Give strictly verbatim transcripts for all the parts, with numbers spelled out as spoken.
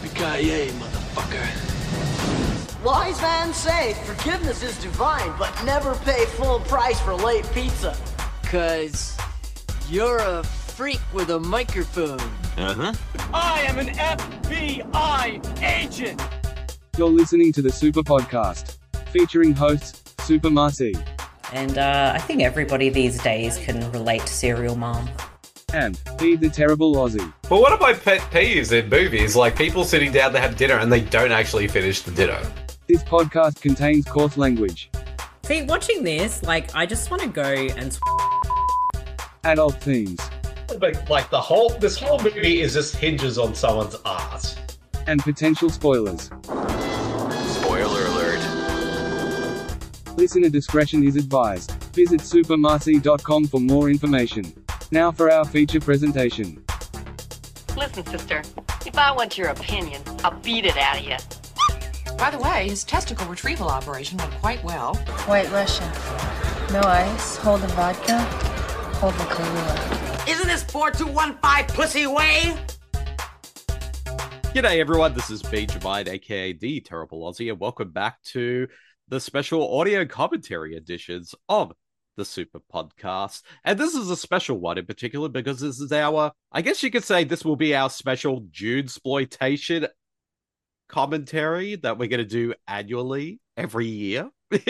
Yippee-ki-yay, motherfucker. Wise man say forgiveness is divine, but never pay full price for late pizza. Cause you're a freak with a microphone. Uh-huh. I am an F B I agent! You're listening to the Super Podcast, featuring hosts Super Marcy. And uh, I think everybody these days can relate to Serial Mom. And Feed the Terrible Aussie. But one of my pet peeves in movies, like people sitting down to have dinner and they don't actually finish the dinner. This podcast contains coarse language, See, watching this, like, I just want to go and... adult themes, But like the whole, this whole movie is just hinges on someone's ass. and potential spoilers. Spoiler alert. Listener discretion is advised. Visit super marcy dot com for more information. Now for our feature presentation. Listen, sister, if I want your opinion, I'll beat it out of you. By the way, his testicle retrieval operation went quite well. White Russian. No ice. Hold the vodka. Hold the Kahlua. Isn't this four two one five pussy way? G'day everyone, this is B. Javide, aka The Terrible Aussie, and welcome back to the special audio commentary editions of the Super Podcast. And this is a special one in particular because this is our, I guess you could say this will be our special June-sploitation commentary that we're going to do annually every year.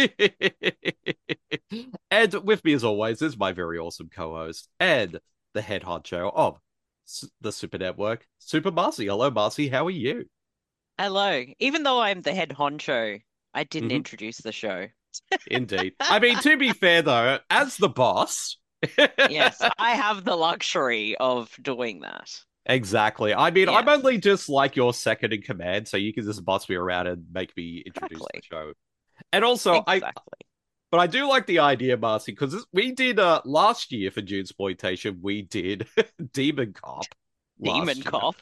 And with me as always is my very awesome co-host and the head honcho of the Super Network, Super Marcy. Hello, Marcy. How are you? Hello. Even though I'm the head honcho, I didn't Mhm. introduce the show. Indeed. I mean, to be fair, though, as the boss... Yes, I have the luxury of doing that. Exactly. I mean, Yeah. I'm only just like your second in command, so you can just boss me around and make me introduce Exactly. the show. And also, I... Exactly. But I do like the idea, Marcy, because we did, uh, last year for June Exploitation, we did Demon Cop. last Demon year. cop.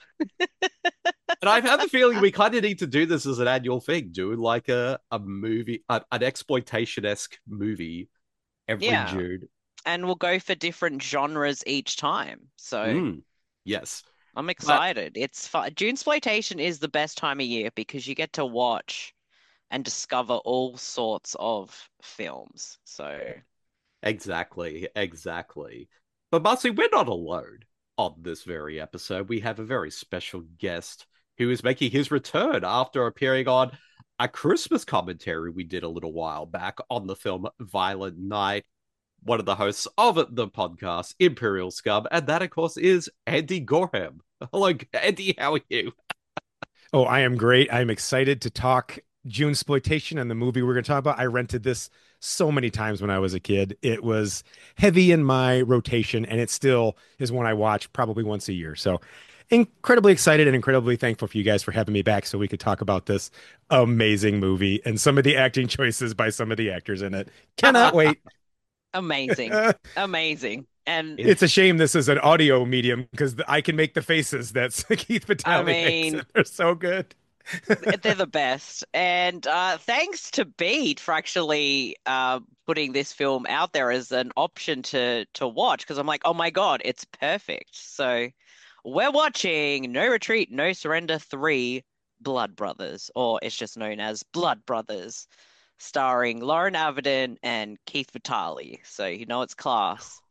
And I have a feeling we kind of need to do this as an annual thing, do like a, a movie, a, an exploitation-esque movie every Yeah. June. And we'll go for different genres each time. So Mm, yes. I'm excited. It's fun. June exploitation is the best time of year because you get to watch and discover all sorts of films. So Exactly, exactly. But Marcy, we're not alone on this very episode. We have a very special guest who is making his return after appearing on a Christmas commentary we did a little while back on the film Violent Night. One of the hosts of the podcast, Imperial Scum, and that, of course, is Andy Gorham. Hello, Andy, how are you? Oh, I am great. I'm excited to talk June exploitation and the movie we're going to talk about. I rented this so many times when I was a kid. It was heavy in my rotation, and it still is one I watch probably once a year. So incredibly excited and incredibly thankful for you guys for having me back so we could talk about this amazing movie and some of the acting choices by some of the actors in it. Cannot wait. amazing. Amazing. And It's a shame this is an audio medium because I can make the faces that Keith Vitale I mean- makes. They're so good. they're the best. And uh, thanks to Beat for actually uh, putting this film out there as an option to to watch because I'm like, oh my God, it's perfect. So we're watching No Retreat, No Surrender three Blood Brothers, or it's just known as Blood Brothers, starring Lauren Avedon and Keith Vitale. So you know it's class.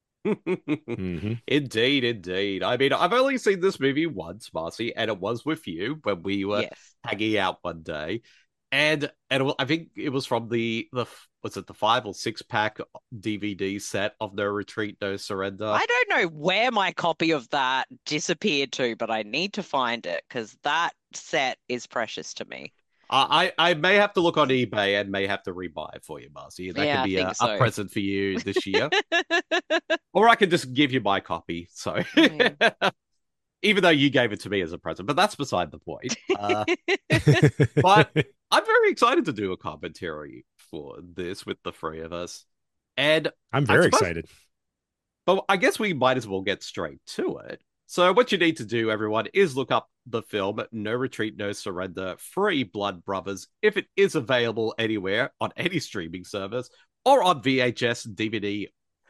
Mm-hmm. Indeed, indeed. I mean, I've only seen this movie once, Marcy, and it was with you when we were Yes. hanging out one day. And and it wa- I think it was from the, the was it the five or six pack D V D set of No Retreat, No Surrender? I don't know where my copy of that disappeared to, but I need to find it because that set is precious to me. I, I I may have to look on eBay and may have to rebuy it for you, Marcy. That Yeah, could I be a, think so. a present for you this year. Or I could just give you my copy. So Yeah. even though you gave it to me as a present, but that's beside the point. Uh, but I'm very excited to do a commentary for this with the three of us. And I'm I very suppose- excited. But I guess we might as well get straight to it. So what you need to do, everyone, is look up the film No Retreat, No Surrender, Free Blood Brothers, if it is available anywhere on any streaming service or on V H S, D V D,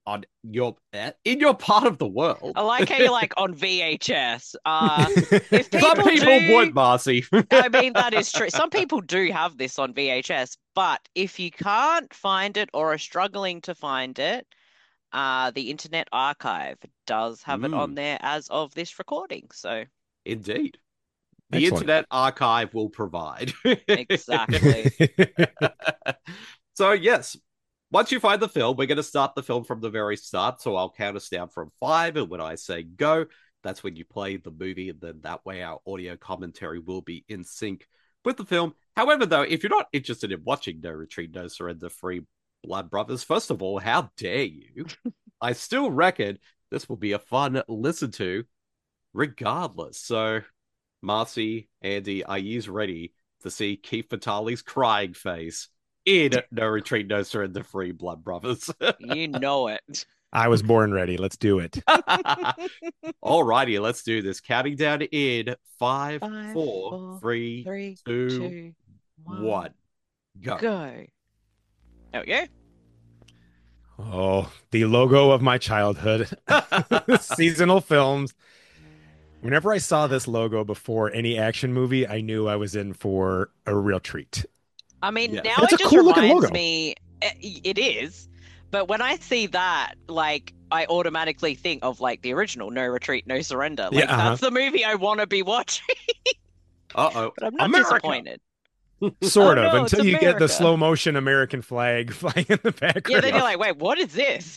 on your in your part of the world. I like how you're like on V H S. Uh, if people Some people do, would, Marcy. I mean, that is true. Some people do have this on V H S, but if you can't find it or are struggling to find it, uh, the Internet Archive does have mm. it on there as of this recording. So, indeed, the Excellent. Internet Archive will provide. Exactly. So, yes. Once you find the film, we're going to start the film from the very start. So I'll count us down from five. And when I say go, that's when you play the movie. And then that way our audio commentary will be in sync with the film. However, though, if you're not interested in watching No Retreat, No Surrender, Free Blood Brothers, first of all, how dare you? I still reckon this will be a fun listen to regardless. So, Marcy, Andy, are you ready to see Keith Vitale's crying face in No Retreat, No Surrender, Free Blood Brothers? You know it. I was born ready. Let's do it. Alrighty, let's do this. Counting down in five, Five, four, four, three, three, two, two, one. one. Go. Go. There we go. Oh, the logo of my childhood. Seasonal films. Whenever I saw this logo before any action movie, I knew I was in for a real treat. I mean, Yeah. now It's it a just cool looking reminds logo. me, it, it is, but when I see that, like, I automatically think of, like, the original No Retreat, No Surrender. Like, Yeah, uh-huh. that's the movie I want to be watching, Uh-oh. but I'm not America. disappointed. Sort Oh, of, no, it's until you get the America. slow motion American flag flying in the background. Yeah, then you're like, wait, what is this?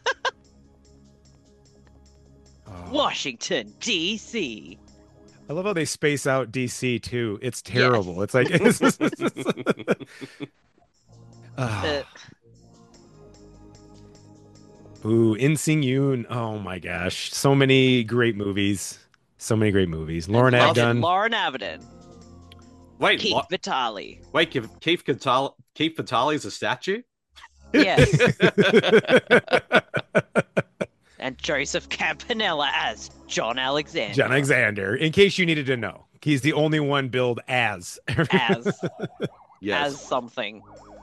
Oh. Washington, D C I love how they space out D C too. It's terrible. It's like it's, Uh, ooh, In Sing Yoon. Oh my gosh, so many great movies. So many great movies. Lauren Love it. Avdon. Lauren Avedon, Wait, Keith what? Vitale. Wait, Keith, Keith, Vitale, Keith Vitale is a statue? Yes. And Joseph Campanella as John Alexander. John Alexander. In case you needed to know, he's the only one billed as. As. Yes. As something.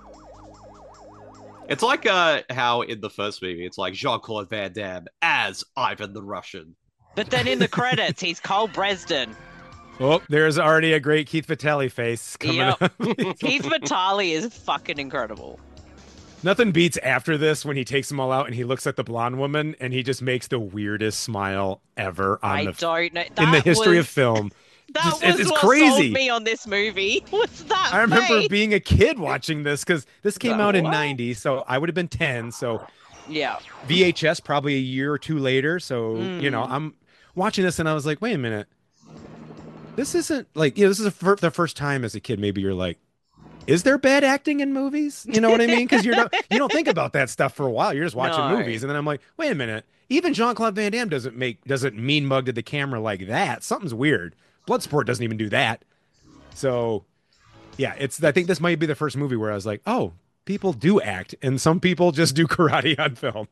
It's like uh, how in the first movie, it's like Jean-Claude Van Damme as Ivan the Russian. But then in the credits, he's Cole Bresden. Oh, there's already a great Keith Vitale face coming Yep. up. Keith Vitale is fucking incredible. Nothing beats after this when he takes them all out and he looks at the blonde woman and he just makes the weirdest smile ever on I the don't know. in the That history was- of film. That Just- was it's what crazy. sold me on this movie. Was that I remember face? being a kid watching this because this came Oh, out in wow. ninety, so I would have been ten. So Yeah. V H S probably a year or two later. So you know, Mm. I'm watching this and I was like, wait a minute, this isn't like you know, this is a fir- the first time as a kid. Maybe you're like, is there bad acting in movies? You know what I mean? Because you're not you don't think about that stuff for a while. You're just watching No. movies, and then I'm like, wait a minute, even Jean-Claude Van Damme doesn't make doesn't mean mug to the camera like that. Something's weird. Bloodsport doesn't even do that. So, yeah, it's. I think this might be the first movie where I was like, "Oh, people do act, and some people just do karate on film."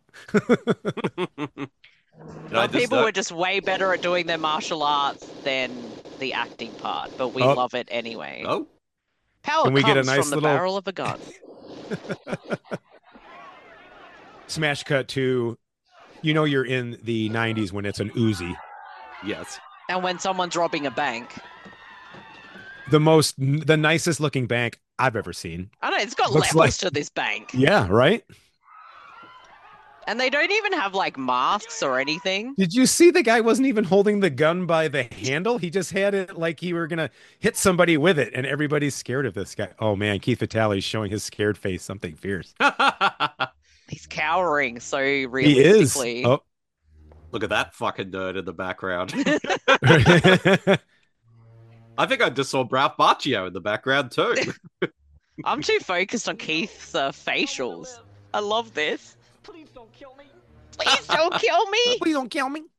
Well, just, people uh, were just way better at doing their martial arts than the acting part, but we Oh. love it anyway. Oh, Power Can we comes get a nice from the little- barrel of a gun. Smash cut to, you know, you're in the nineties when it's an Uzi. yes. And when someone's robbing a bank. The most, the nicest looking bank I've ever seen. I know, it's got Looks levels like- to this bank. Yeah, right. And they don't even have like masks or anything. Did you see the guy wasn't even holding the gun by the handle? He just had it like he were gonna hit somebody with it, and everybody's scared of this guy. Oh man, Keith Vitale's showing his scared face something fierce. He's cowering so He is. realistically. Oh. Look at that fucking nerd in the background. I think I just saw Ralph Macchio in the background too. I'm too focused on Keith's uh, facials. I love this. Please don't kill me. Please don't kill me. Please don't kill me.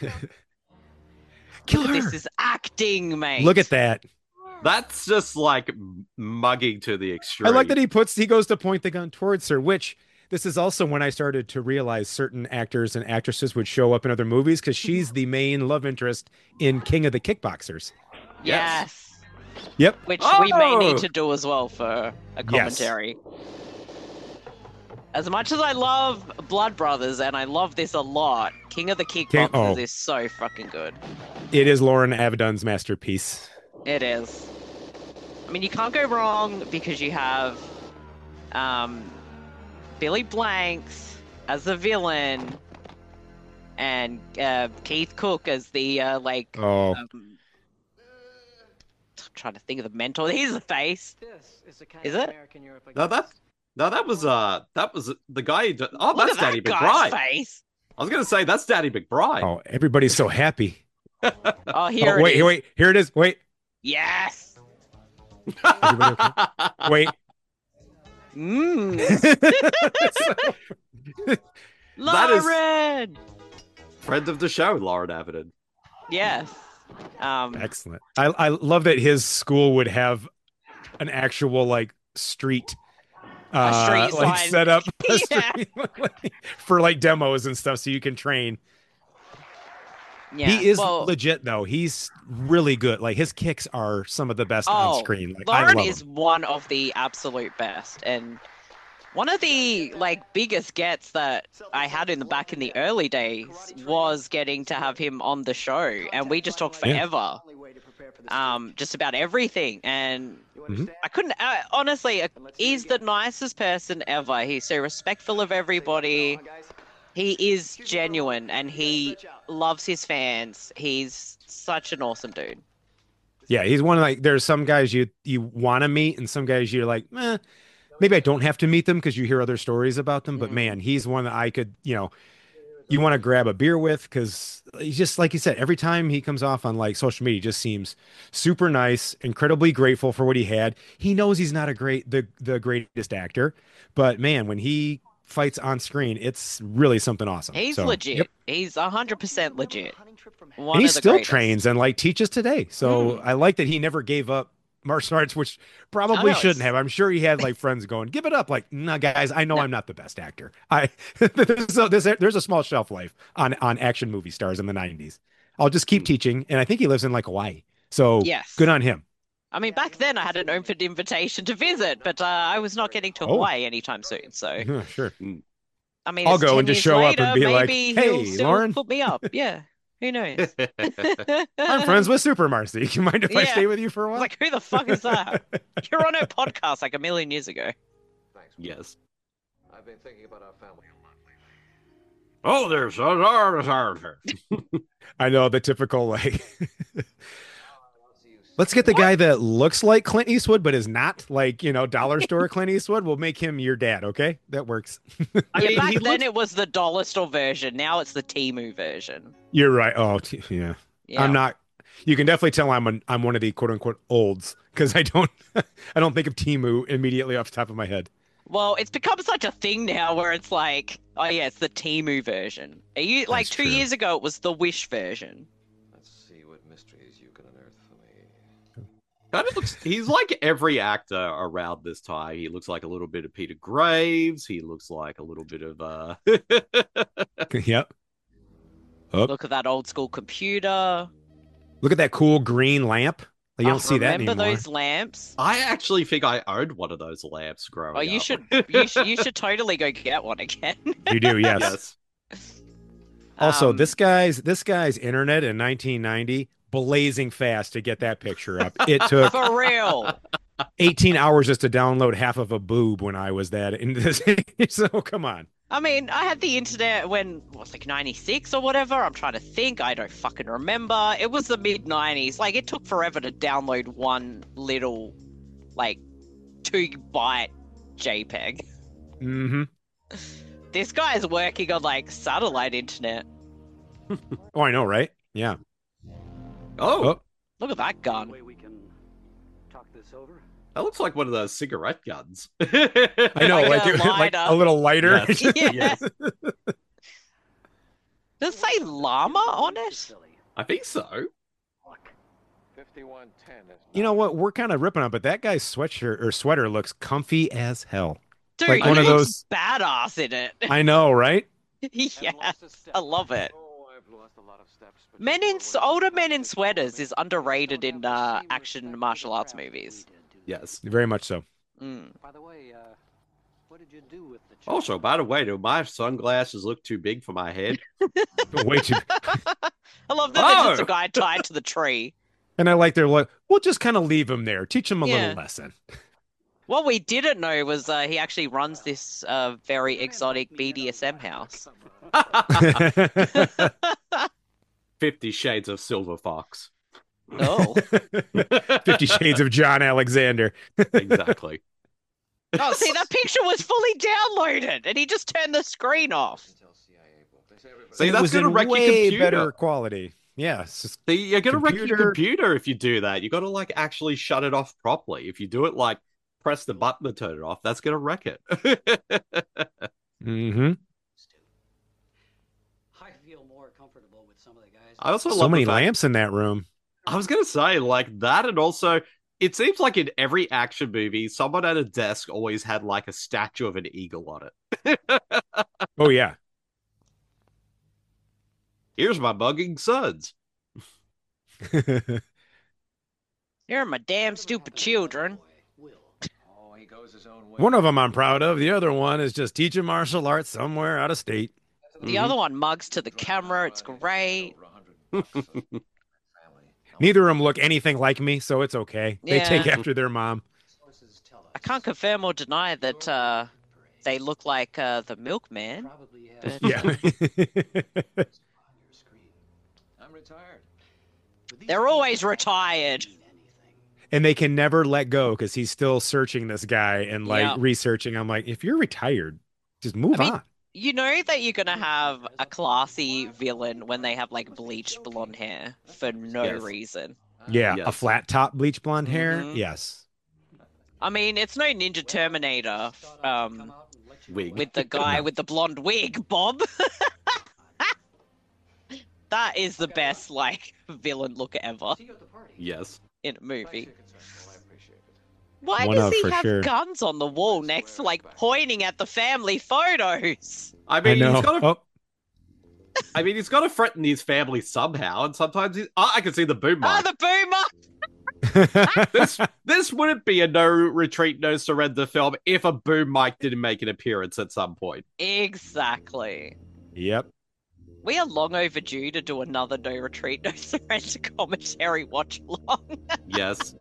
Kill her. This is acting, mate. Look at that. That's just like m- mugging to the extreme. I like that he puts he goes to point the gun towards her, which this is also when I started to realize certain actors and actresses would show up in other movies because she's the main love interest in King of the Kickboxers. Yes. Yep. Which we may Oh! need to do as well for a commentary. As much as I love Blood Brothers and I love this a lot, King of the Kickboxers King- oh. is so fucking good. It is Lauren Avedon's masterpiece. It is. I mean, you can't go wrong because you have um, Billy Blanks as the villain and uh, Keith Cook as the, uh, like... Oh. Um, I'm trying to think of the mentor. He's the face. Is it? No, that no, that was uh, that was the guy. Who, oh, Look that's at Danny that guy's McBride. face. I was gonna say that's Danny McBride. Oh, everybody's so happy. Oh, here oh, it wait, is. wait, here it is. Wait, Yes. everybody okay? Wait. Mmm. That is- Lauren. Friend of the show, Lauren Avedon. Yes. Um, Excellent. I I love that his school would have an actual like street, uh, street like sign. set up a Yeah. street for like demos and stuff, so you can train. yeah. He is well, legit though. He's really good. Like his kicks are some of the best oh, on screen. Like I Lauren love is him. one of the absolute best, and one of the like biggest gets that I had in the back in the early days was getting to have him on the show, and we just talked Yeah. forever, um, just about everything. And Mhm. I couldn't uh, honestly. Uh, he's the nicest person ever. He's so respectful of everybody. He is genuine, and he loves his fans. He's such an awesome dude. Yeah, he's one of like. There's some guys you you want to meet, and some guys you're like, eh, maybe I don't have to meet them because you hear other stories about them. But man, he's one that I could, you know, you want to grab a beer with because he's just like you said. Every time he comes off on like social media, he just seems super nice, incredibly grateful for what he had. He knows he's not a great the the greatest actor, but man, when he fights on screen, it's really something awesome. He's So, legit. yep. He's a hundred percent legit. One And he of the still greatest. trains and like teaches today. So Mm. I like that he never gave up martial arts, which probably know, shouldn't it's- have. I'm sure he had like friends going, "Give it up!" Like, no, guys, I know I'm not the best actor. I there's, a, there's, a, there's a small shelf life on on action movie stars in the nineties. I'll just keep teaching, and I think he lives in like Hawaii. So Yes. good on him. I mean, back then I had an open invitation to visit, but uh, I was not getting to Oh. Hawaii anytime soon. So Yeah, sure. I mean, I'll it's go ten and just years show up later, and be like, maybe "Hey, he'll still Lauren." put me up. Yeah, who knows? I'm friends with Super Marcy. You mind if I Yeah. stay with you for a while? Like, who the fuck is that? You're on her podcast like a million years ago. Yes. I've been thinking about our family a lot lately. Oh, there's a I know the typical like. Let's get the guy that looks like Clint Eastwood but is not, like, you know, dollar store Clint Eastwood. We'll make him your dad, okay? That works. I yeah, mean, back he then looks- it was the dollar store version. Now it's the Temu version. You're right. Oh, t- yeah. Yeah. I'm not. You can definitely tell I'm an, I'm one of the quote unquote olds because I don't I don't think of Timu immediately off the top of my head. Well, it's become such a thing now where it's like, oh yeah, it's the Temu version. Are you like That's two true. years ago? It was the Wish version. Let's see what mysteries you can unearth for me. Kind of looks. He's like every actor around this time. He looks like a little bit of Peter Graves. He looks like a little bit of uh. Yep. Oh, Look at that old school computer. look at that cool green lamp. You don't Oh, see that remember anymore. those lamps? I actually think I owned one of those lamps growing Oh, you up. should, you should, you should totally go get one again. You do, yes. Yes. Also, Um, this guy's this guy's internet in nineteen ninety blazing fast to get that picture up. It took For real. eighteen hours just to download half of a boob when I was that into this. So come on. I mean, I had the internet when it was like ninety-six or whatever. I'm trying to think. I don't fucking remember. It was the mid nineties. Like, it took forever to download one little, like, two byte JPEG. Mm-hmm. This guy is working on, like, satellite internet. Oh, I know, right? Yeah. Oh, Oh, Look at that gun. We can talk this over. that looks like one of those cigarette guns. I know, Like like, a it- like lighter. a little lighter. Yes. Yeah. Yes. Does it say llama on it? I think so. fifty-one ten is You know what? We're kind of ripping on, but that guy's sweatshirt or sweater looks comfy as hell. Dude, Like he one of looks badass in it. I know, right? Yeah, I love it. Oh, I've lost a lot of steps. but- Men in older men in sweaters is underrated in uh, action martial arts movies. Yes. Very much so. Mm. By the way, uh, Also, by the way, do my sunglasses look too big for my head? Way too. I love that Oh! there's just a guy tied to the tree. And I like their like, we'll just kind of leave him there, teach him a Yeah. little lesson. What we didn't know was uh, he actually runs this uh, very exotic B D S M house. Fifty Shades of Silver Fox. Oh. Fifty Shades of John Alexander. Exactly. Oh, see, that picture was fully downloaded, and he just turned the screen off. See, It that's was going to in wreck your way computer. better quality. Yeah. it's just- See, you're going to wreck your Computer- computer if you do that. You got to like actually shut it off properly. If you do it like press the button to turn it off, that's going to wreck it. Mhm. I feel more comfortable with some of the guys. I also So love many the fact- lamps in that room. I was going to say like that, and also it seems like in every action movie, someone at a desk always had like a statue of an eagle on it. Oh yeah. Here's my bugging sons. You're my damn stupid children. One of them I'm proud of. The other one is just teaching martial arts somewhere out of state. The other one mugs to the camera. It's great. Neither of them look anything like me, so it's okay. They Yeah. take after their mom. I can't confirm or deny that uh, they look like uh, the milkman. But... Yeah. I'm retired. They're always retired. And they can never let go because he's still searching this guy and like Yeah. researching. I'm like, if you're retired, just move I mean, on. You know that you're gonna have a classy villain when they have like bleached blonde hair for no Yes. reason. Yeah, a Yes. flat top bleach blonde hair. Mhm. Yes. I mean, it's no Ninja Terminator um, Wig. with the guy with the blonde wig, Bob. That is the best like villain look ever Yes. in a movie. Why One does of, he for have sure. guns on the wall next to like pointing at the family photos? I I mean, know. he's got to. Oh, I mean, he's got to threaten his family somehow, and sometimes he's. Oh, I can see the boom Ah, mic. the boomer! this this wouldn't be a no retreat, no surrender film if a boom mic didn't make an appearance at some point. Exactly. yep. We are long overdue to do another No Retreat, No Surrender commentary watch along. Yes.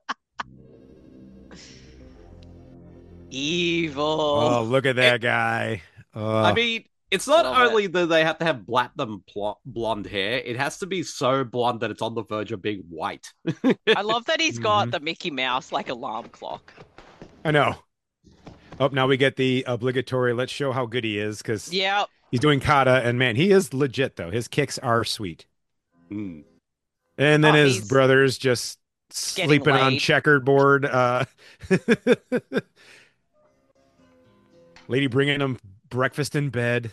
Evil. Oh, look at that guy. Oh, I mean, it's not Love only that they have to have platinum pl- blonde hair; it has to be so blonde that it's on the verge of being white. I love that he's got Mhm. the Mickey Mouse like alarm clock. I know. Oh, now we get the obligatory. Let's show how good he is because Yeah. he's doing kata, and man, he is legit though. His kicks are sweet. Mm. And then Oh, his he's brothers just getting sleeping on laid. checkerboard. Uh, lady bringing him breakfast in bed.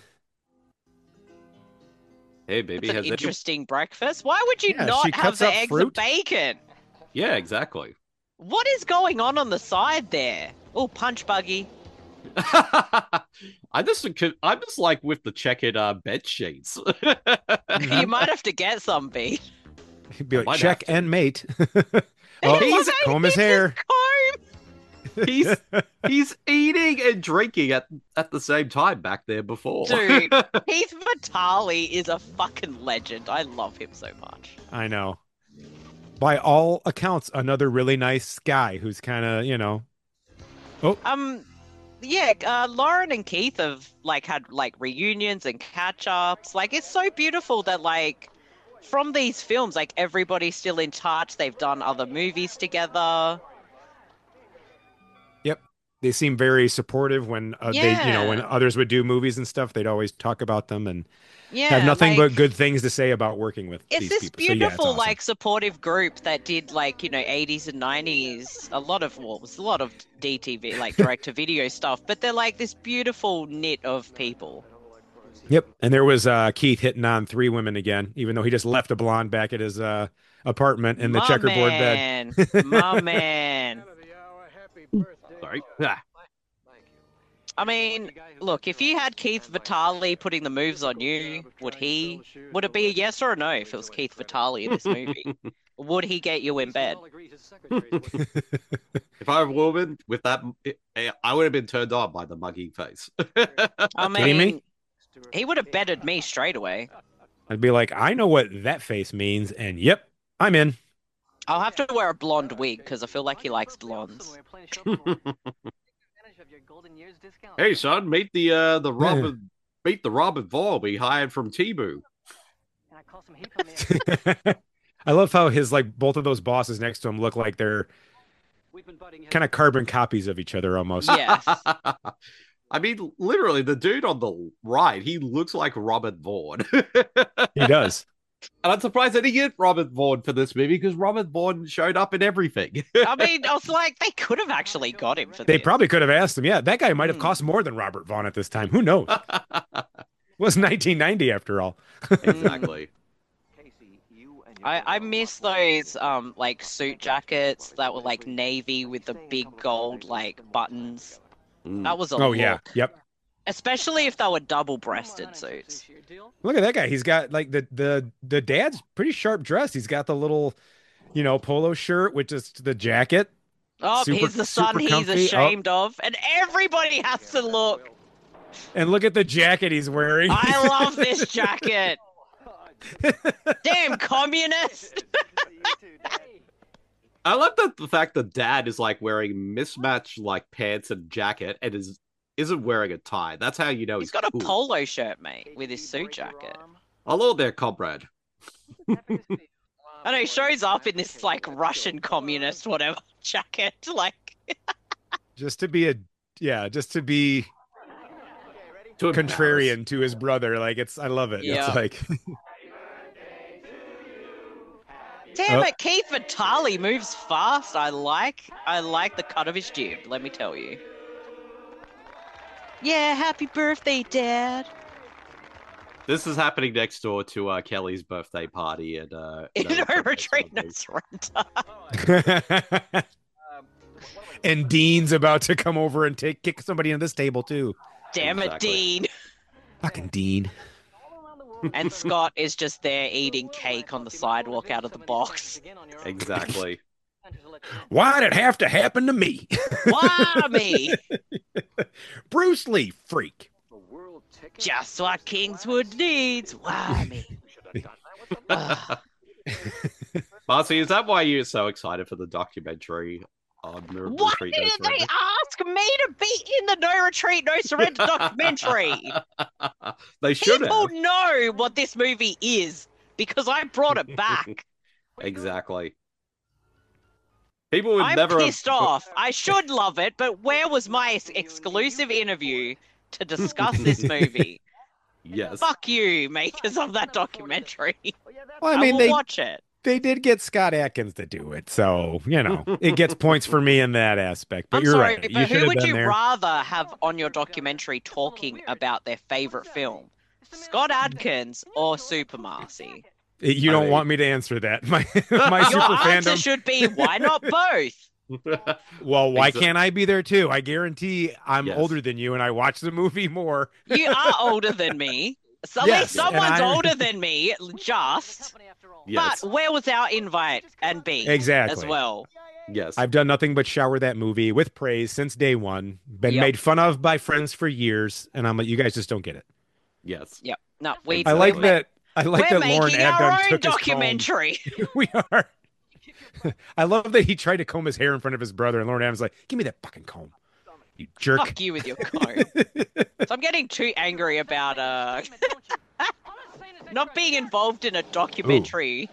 Hey, baby, It's an has any- interesting breakfast. Why would you Yeah, she not have cuts the up eggs fruit. and bacon? Yeah, exactly. What is going on on the side there? Oh, punch buggy. I just, I'm just like with the checkered uh, bed sheets. You might have to get some, B. He'd be like, Might check have to. and mate. oh, He's- he's comb his hair. Comb. he's he's eating and drinking at at the same time back there before. Dude, Keith Vitale is a fucking legend. I love him so much. I know. By all accounts, another really nice guy who's kind of, you know. Oh, Um, yeah, uh, Lauren and Keith have like had like reunions and catch-ups. Like, it's so beautiful that like from these films, like everybody's still in touch. They've done other movies together. yep. They seem very supportive when uh, they, you know, when Yeah. others would do movies and stuff. They'd always talk about them and Yeah, have nothing like, but good things to say about working with It's these this people. So, yeah, it's beautiful, awesome. like, supportive group that did, like, you know, eighties and nineties, a lot of, well, it was a lot of D T V, like, direct-to-video stuff, but they're, like, this beautiful knit of people. Yep. And there was uh, Keith hitting on three women again, even though he just left a blonde back at his uh, apartment in the My checkerboard man. bed. My man. Sorry. Ah. I mean, look, if you had Keith Vitale putting the moves on you, would he, would it be a yes or a no if it was Keith Vitale in this movie? Would he get you in bed? If I were a woman with that, I would have been turned on by the mugging face. I Kidding me? mean, he would have bettered me straight away. I'd be like, I know what that face means, and yep, I'm in. I'll have to wear a blonde wig because I feel like he likes blondes. Hey, son, meet the uh, the Robert, meet the Robert Vaughn we hired from Temu. I love how his like both of those bosses next to him look like they're kind of carbon copies of each other almost. Yes. I mean, literally, the dude on the right, he looks like Robert Vaughn. He does. And I'm surprised they didn't get Robert Vaughn for this movie because Robert Vaughn showed up in everything. I mean, I was like, they could have actually got him for They this. probably could have asked him. Yeah, that guy might have cost more than Robert Vaughn at this time. Who knows? It was nineteen ninety after all. Exactly. I, I miss those um like suit jackets that were like navy with the big gold like buttons. That was a Oh look. yeah, yep. Especially if they were double-breasted suits. Look at that guy. He's got like the the the dad's pretty sharp dressed. He's got the little, you know, polo shirt with just the jacket. Oh, Super- he's the son super he's comfy. ashamed of, and everybody has to look. And look at the jacket he's wearing. I love this jacket. Damn communist. I love that the fact that dad is like wearing mismatched like pants and jacket and is isn't wearing a tie. That's how you know He's he's got a cool. polo shirt, mate, with his suit jacket. Hello there, comrade. And he shows up in this like Russian communist whatever jacket, like Just to be a yeah, just to be To contrarian to his brother. Like it's I love it. Yeah. It's like damn Oh. it, Keith Vitale moves fast. I like I like the cut of his jib, let me tell you. Yeah, happy birthday, Dad. This is happening next door to uh, Kelly's birthday party and uh In no, a retreat in Sorrento. and Dean's about to come over and take kick somebody in this table too. Damn it, Exactly. Dean. Fucking Dean. And Scott is just there eating cake on the sidewalk out of the box. Exactly. Why'd it have to happen to me? Why me? Bruce Lee, freak. Just what Kingswood needs. Why me? Ugh. Marcy, is that why you're so excited for the documentary on the Why Retreat No didn't they Surrender? ask me to be in the No Retreat, No Surrender documentary? They should People have. know what this movie is because I brought it back. Exactly. People would I'm never pissed have... off. I should love it, but where was my ex- exclusive interview to discuss this movie? Yes. Fuck you, makers of that documentary. Well, I mean, will they watch it. they did get Scott Atkins to do it, so you know it gets points for me in that aspect. But I'm you're sorry, right. You but should who have would been you there. rather have on your documentary talking about their favorite film? Scott Adkins or Super Marcy? You I don't mean- want me to answer that. My my Your super answer fandom. should be why not both? Well, why Exa- can't I be there too? I guarantee I'm Yes. older than you, and I watch the movie more. You are older than me. So at Yes, least someone's and I- older than me, just. Yes. But where was our invite and be Exactly. as well? Yes. I've done nothing but shower that movie with praise since day one. Been Yep. made fun of by friends for years, and I'm like, you guys just don't get it. Yes. Yep. No, we. I like we're, that. I like we're that Lauren making our Abdon own took his comb. documentary. We are. I love that he tried to comb his hair in front of his brother, and Lauren Adams like, "Give me that fucking comb, you jerk." Fuck you with your comb. So I'm getting too angry about uh not being involved in a documentary.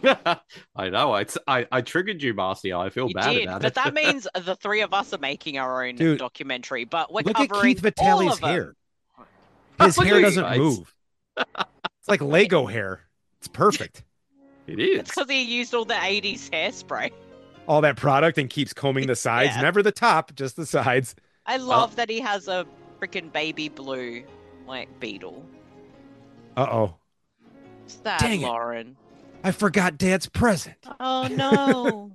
I know. I, I, I triggered you, Marcy. I feel You bad did, about but it. that means the three of us are making our own Dude, documentary. But we're Look at covering Keith all Vitale's of them. hair. His Look hair at doesn't you guys. move. It's like Lego hair. It's perfect. It is. It's because he used all the eighties hairspray. All that product and keeps combing the sides, Yeah. never the top, just the sides. I love that he has a freaking baby blue like beetle. Uh oh. It's that, Dang it. Lauren. I forgot Dad's present. Oh no.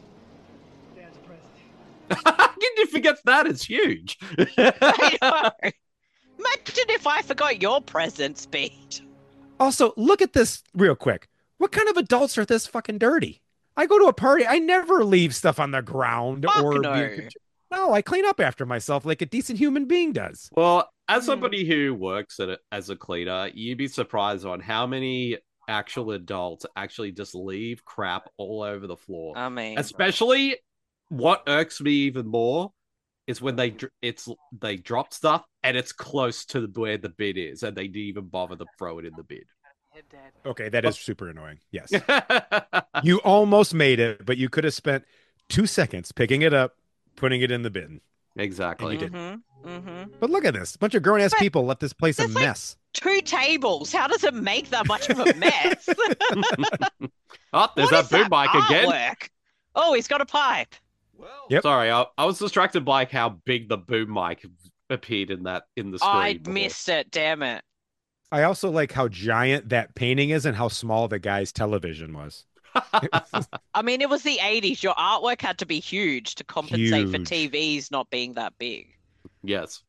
How did you forget that? It's huge. I know. Imagine if I forgot your present, Speed. Also, look at this real quick. What kind of adults are this fucking dirty? I go to a party. I never leave stuff on the ground Fuck or no. be- no, I clean up after myself like a decent human being does. Well, as somebody who works at it as a cleaner, you'd be surprised on how many actual adults actually just leave crap all over the floor. I mean, Especially, what irks me even more is when they dr- it's they drop stuff and it's close to the, where the bin is, and they didn't even bother to throw it in the bin. Okay, that is super annoying. Yes. You almost made it, but you could have spent two seconds picking it up, putting it in the bin. Exactly. And you didn't. Mm-hmm, mm-hmm. But look at this. A bunch of grown-ass But people left this place a there's like- mess. Two tables. How does it make that much of a mess? Oh, there's What that is boom mic again. artwork? Oh, he's got a pipe. Yep. Sorry, I, I was distracted by how big the boom mic appeared in that in the screen. I before. missed it. Damn it. I also like how giant that painting is and how small the guy's television was. I mean, it was the eighties. Your artwork had to be huge to compensate for Huge. T Vs not being that big. Yes.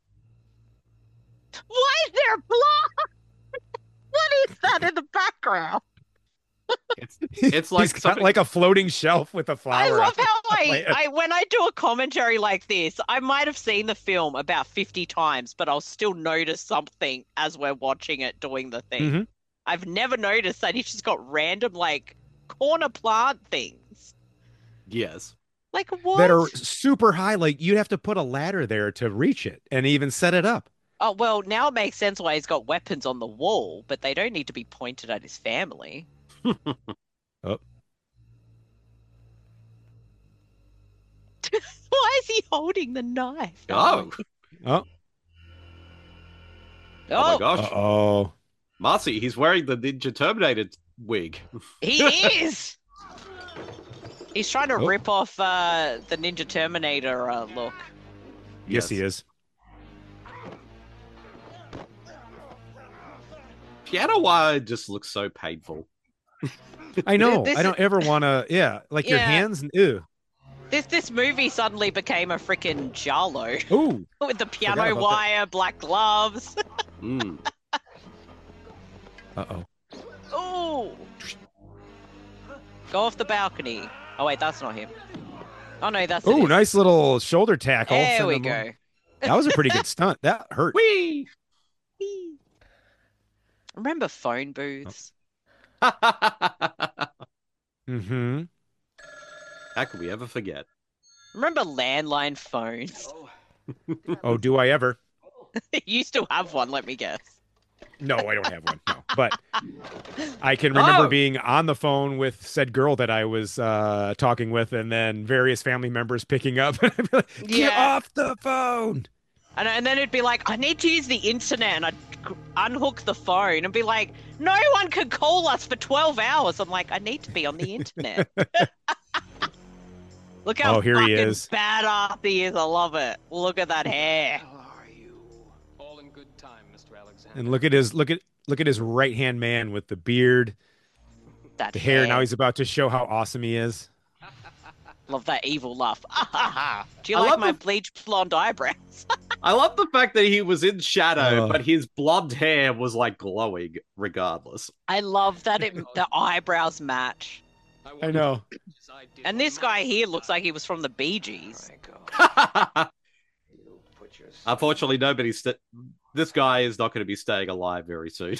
Why is there blood? What is that in the background? It's it's like He's got something- like a floating shelf with a flower. I love on how I, it. I, when I do a commentary like this, I might have seen the film about fifty times, but I'll still notice something as we're watching it doing the thing. Mhm. I've never noticed that he's just got random, like, corner plant things. Yes. Like, what? that are super high. Like you'd have to put a ladder there to reach it and even set it up. Oh, well, now it makes sense why he's got weapons on the wall, but they don't need to be pointed at his family. Oh. Why is he holding the knife? Oh. Oh. Oh my gosh. Oh. Marcy, he's wearing the Ninja Terminator wig. He is! He's trying to Oh. rip off uh, the Ninja Terminator uh, look. Yes, he is. Piano wire just looks so painful. I know. This I don't is- ever want to. Yeah, like your Yeah. hands. Ew. This this movie suddenly became a freaking Jarlo Ooh. with the Forgot piano about that. wire, black gloves. Mm. Uh oh. Ooh! Go off the balcony. Oh wait, that's not him. Oh no, that's Oh, it. nice little shoulder tackle. There Send we him go. on. That was a pretty good stunt. That hurt. Whee! Remember phone booths? Mm-hmm. How could we ever forget? Remember landline phones? Oh, do I ever? You still have one, let me guess. No, I don't have one. No, but I can remember Oh! being on the phone with said girl that I was uh, talking with, and then various family members picking up. I'd be like, Get Yeah. off the phone! And, and then it'd be like, I need to use the internet, and I'd c- unhook the phone and be like, no one could call us for twelve hours. I'm like, I need to be on the internet. Look how Oh, here he fucking is. badass he is. I love it. Look at that hair. All in good time, Mister Alexander. And look at his look at look at his right hand man with the beard, That the hair. Now he's about to show how awesome he is. Love that evil laugh. Do you I like love my the- bleached blonde eyebrows? I love the fact that he was in shadow, Oh. but his blonde hair was like glowing regardless. I love that it, the eyebrows match. I know. And this guy here looks like he was from the Bee Gees. Unfortunately, nobody's. St- this guy is not going to be staying alive very soon.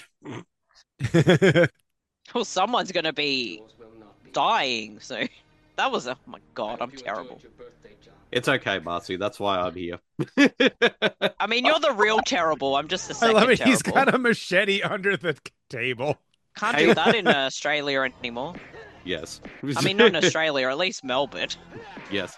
Well, someone's going to be dying. So that was, oh my god, I'm terrible. It's okay, Marcy. That's why I'm here. I mean, you're the real terrible. I'm just the I second love it. terrible. He's got a machete under the table. Can't do that in uh, Australia anymore. Yes. I mean, not in Australia, at least Melbourne. Yes.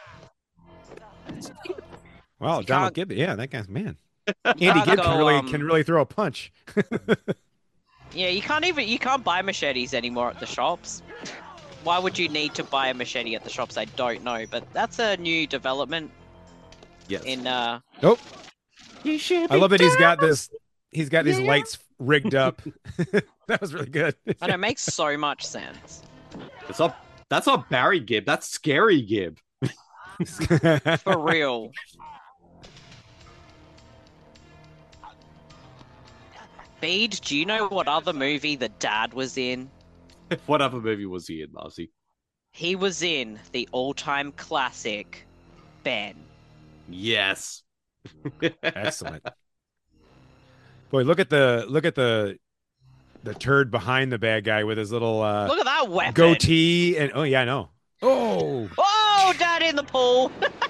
Wow, You Donald can't- Gibb. Yeah, that guy's man. Andy can't Gibb go, can really um, can really throw a punch. Yeah, you can't even you can't buy machetes anymore at the shops. Why would you need to buy a machete at the shops? I don't know, but that's a new development Yes. in uh Nope. I love that he's got this. He's got these Yeah. lights rigged up. That was really good. and it makes so much sense. It's not. That's not Barry Gibb. That's Scary Gibb. For real. Bede, do you know what other movie the dad was in? What other movie was he in, Marcy? He was in the all-time classic, Ben. Yes. Excellent. Boy, look at the look at the the turd behind the bad guy with his little uh, Look at that weapon. goatee and oh yeah, I know. Oh, oh, Dad in the pool.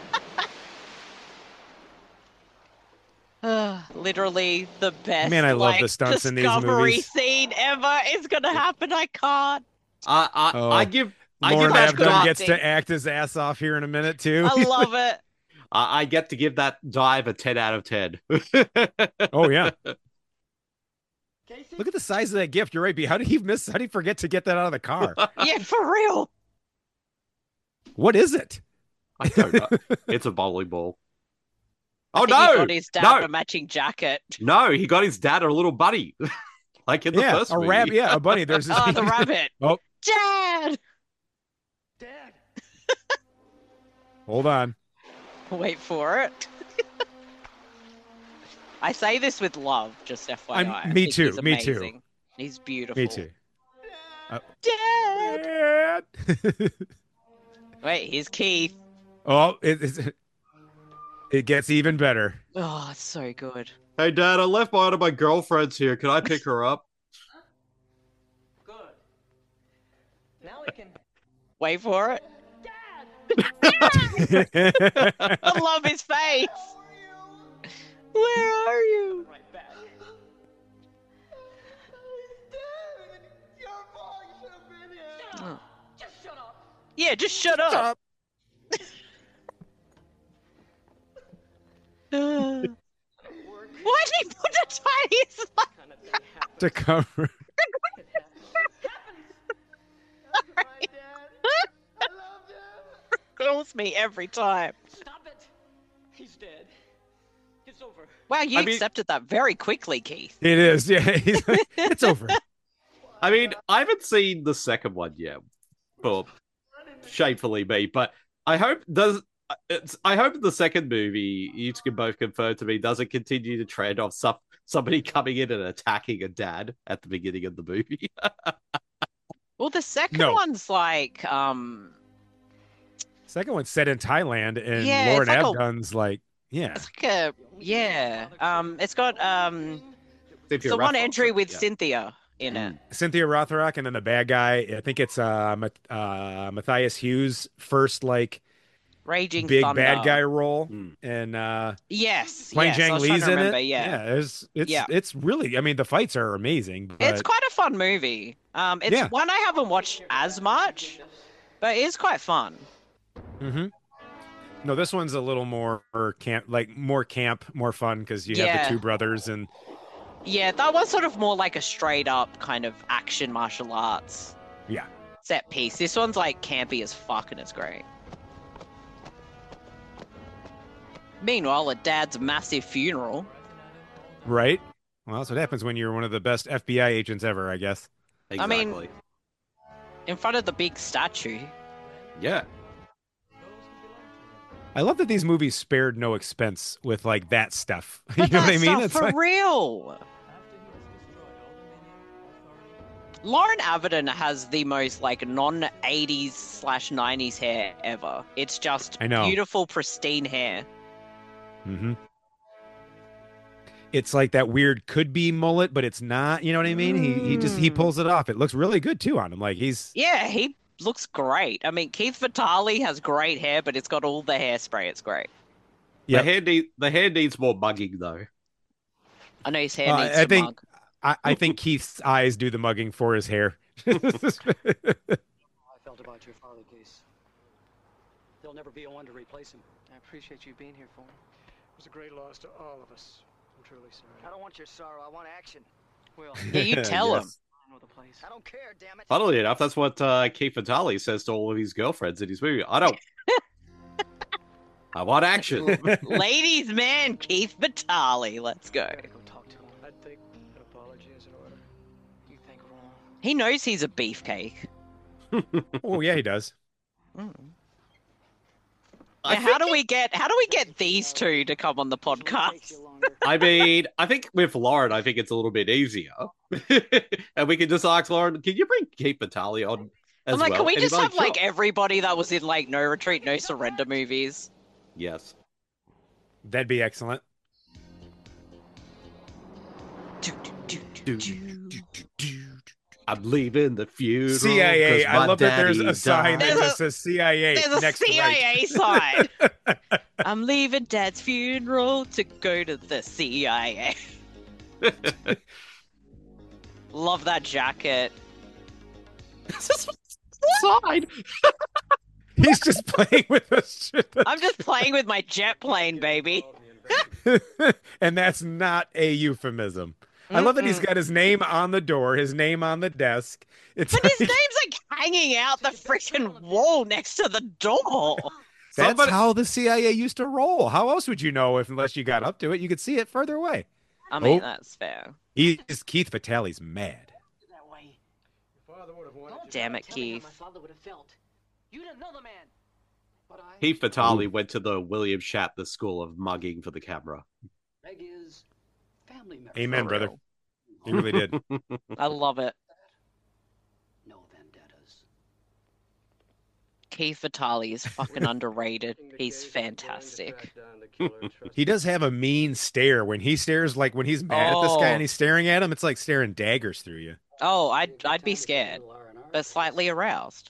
Uh, literally the best. Man, I love like, the stunts in these discovery movies. scene ever is gonna happen. I can't. I I, Oh, I give I Lauren give that Abdon dive, gets to act his ass off here in a minute too. I love it. I, I get to give that dive a ten out of ten. Oh yeah. Look at the size of that gift. You're right, B. How did he miss? How did he forget to get that out of the car? Yeah, for real. What is it? I don't know. It's a bowling ball. I Oh think he no! got his dad No, a matching jacket. no, he got his dad a little bunny, like in the Yeah, first a movie. rabbit. Yeah, a bunny. There's this... Oh, the rabbit. Oh, Dad. Dad. hold on. Wait for it. I say this with love, just F Y I. I'm- I me think too, He's me too. amazing. He's beautiful. Me too. Uh, Dad. Dad. Wait, here's Keith. Oh, it, it's, it gets even better. Oh, it's so good. Hey, Dad, I left one of my girlfriends here. Can I pick her up? Good. Now we can. Wait for it. I love his face. Where are you? Right back. Oh. Just shut up. Yeah, just shut up. Uh, why did he put the tiniest To cover. kills me every time. Stop it. He's dead. It's over. Wow, you I mean- accepted that very quickly, Keith. It is. Yeah, he's, it's over. I mean, I haven't seen the second one yet. Well, shamefully me, but I hope does. It's, I hope the second movie, you can both confirm to me, doesn't continue to trend of some, somebody coming in and attacking a dad at the beginning of the movie. Well, the second No. one's like, um, Second one's set in Thailand, and Yeah, Lauren it's like a- Abdon's like, yeah. it's like a, yeah, um, it's got um, it's Cynthia the one Rothrock, entry with yeah. Cynthia in it. Cynthia Rothrock, and then the bad guy. I think it's uh, Mat- uh Matthias Hughes' first like Raging big Thunder. bad guy role, Mm. and uh, Yes, Huang yes, I Zhang was trying Li's to in remember, it. Yeah. it's it's Yeah. it's really. I mean, the fights are amazing. But It's quite a fun movie. Um, it's Yeah. one I haven't watched as much, but it is quite fun. hmm No, this one's a little more camp, like more camp, more fun because you have Yeah. the two brothers, and Yeah, that was sort of more like a straight up kind of action martial arts yeah, set piece. This one's like campy as fuck and it's great. Meanwhile, at Dad's massive funeral, right. Well, that's what happens when you're one of the best F B I agents ever, I guess. I mean- Exactly. in front of the big statue. Yeah. I love that these movies spared no expense with like that stuff. You But know what I that mean? stuff It's for like- real. Lauren Avedon has the most like non eighties slash nineties hair ever. It's just I know. beautiful, pristine hair. Mhm. It's like that weird could be mullet, but it's not. You know what I mean? He he just he Mm. pulls it off. It looks really good too on him. Like he's Yeah, he looks great. I mean, Keith Vitale has great hair, but it's got all the hairspray. It's great. Yep. The hair need, the hair needs more mugging though. I know his hair Uh, needs I to think mug. I, I think Keith's eyes do the mugging for his hair. I felt about your father, Case. There'll never be a one to replace him. I appreciate you being here for me. It was a great loss to all of us. I'm truly sorry. I don't want your sorrow. I want action. Will. Yeah, you tell him. Yes. I know the place. I don't care, damn it. Funnily enough, that's what uh, Keith Vitale says to all of his girlfriends in his movie. I don't. I want action. Ladies, man, Keith Vitale. Let's go. Go talk to him. I think an apology is in order. You think wrong. He knows he's a beefcake. Oh yeah, he does. Mm. I Now, how do we get how do we get these two to come on the podcast? I mean, I think with Lauren, I think it's a little bit easier. And we can just ask Lauren, can you bring Keith Vitale on? as I'm like, well. can we and he's just have like "Sure." everybody that was in like No Retreat, No Surrender movies? Yes. That'd be excellent. I'm leaving the funeral. C I A. 'cause I my love that there's a daddy sign died. that just says C I A. There's a next to C I A right. sign. I'm leaving Dad's funeral to go to the C I A. Love that jacket. Side. He's just playing with us. I'm just playing with my jet plane, baby. And that's not a euphemism. I love that he's got his name on the door, his name on the desk. It's But his like- name's like hanging out the freaking wall next to the door. that's Somebody- how the C I A used to roll. How else would you know if unless you got up to it? You could see it further away. I mean, Oh. that's fair. He is Keith Vitale's mad. Damn it, Keith. You didn't know the man. But I... Keith Vitale went to the William Shatner School of Mugging for the camera. Meg is family member. Amen, For brother. real. He really did. I love it. No vendettas. Keith Vitale is fucking underrated. He's fantastic. He does have a mean stare when he stares. Like when he's mad at this guy Oh. and he's staring at him, it's like staring daggers through you. Oh, I'd I'd be scared, but slightly aroused.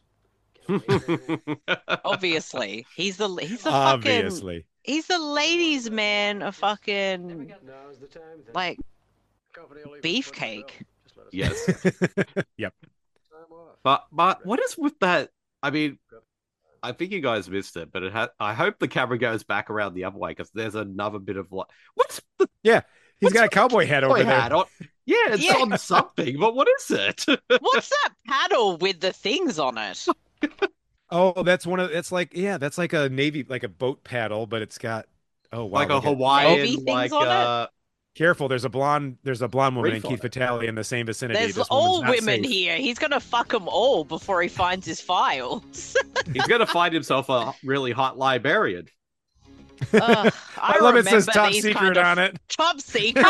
Obviously, he's the he's the fucking Obviously. he's the ladies' man of fucking like beefcake. Yes. Yep. But but what is with that? I mean, I think you guys missed it, but it ha- I hope the camera goes back around the other way because there's another bit of like, what's the Yeah. He's What's got a with the cowboy hat over cowboy there. hat on? Yeah, it's Yeah. on something, but what is it? What's that paddle with the things on it? Oh, that's one of it's like yeah, that's like a navy like a boat paddle, but it's got oh wow, like a look at- Navy Hawaiian, things like on it? uh, Careful, there's a blonde there's a blonde woman in Reef on Keith it. Vitale in the same vicinity. There's This all woman's not women safe. here. He's gonna fuck them all before he finds his files. he's gonna find himself a really hot librarian. Ugh, I, I love it says remember top these secret kind of- on it. Top secret.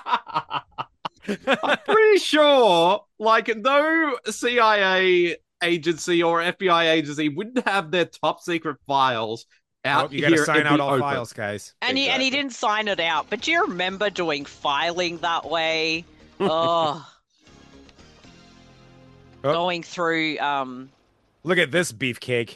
I'm pretty sure, like, no C I A agency or F B I agency wouldn't have their top secret files out Oh, you gotta here sign in out the all open. files, guys. And he and he Exactly. didn't sign it out. But do you remember doing filing that way? Oh, Oh. going through. Um, Look at this beefcake.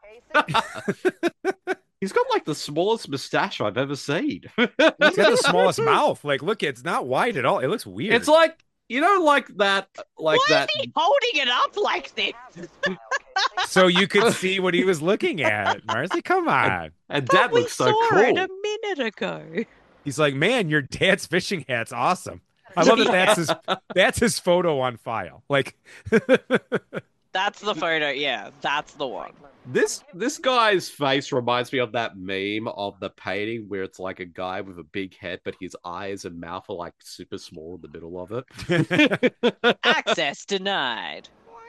He's got like the smallest mustache I've ever seen. He's got the smallest mouth. Like, look, it's not wide at all. It looks weird. It's like you know, like that, like why that. is he holding it up like this? so you could see what he was looking at. Marcy, come on. And But Dad we looks so saw cool. it a minute ago. He's like, man, your dad's fishing hat's awesome. I love that that's his that's his photo on file. Like That's the photo. Yeah, that's the one. This this guy's face reminds me of that meme of the painting where it's like a guy with a big head, but his eyes and mouth are like super small in the middle of it. Access denied.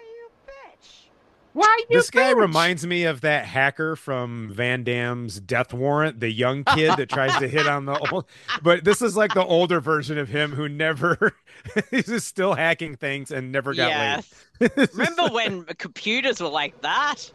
Why this guy reminds me of that hacker from Van Damme's Death Warrant, the young kid that tries to hit on the old. But this is like the older version of him who never he's just still hacking things and never got Yes. laid. Remember when computers were like that?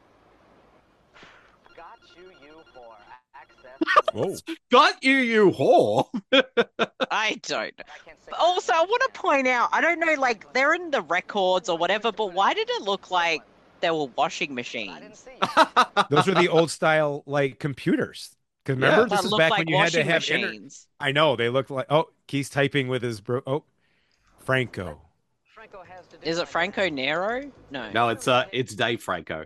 Whoa. Got you, you whore. I don't. But also, I want to point out, I don't know, like, they're in the records or whatever, but why did it look like there were washing machines? Those are the old style like computers. Because remember, Yeah. this That is look back like when you had to washing have inter- machines. I know they look like. Oh, he's typing with his bro. Oh, Franco. Is it Franco Nero? No. No, it's uh, it's Dave Franco.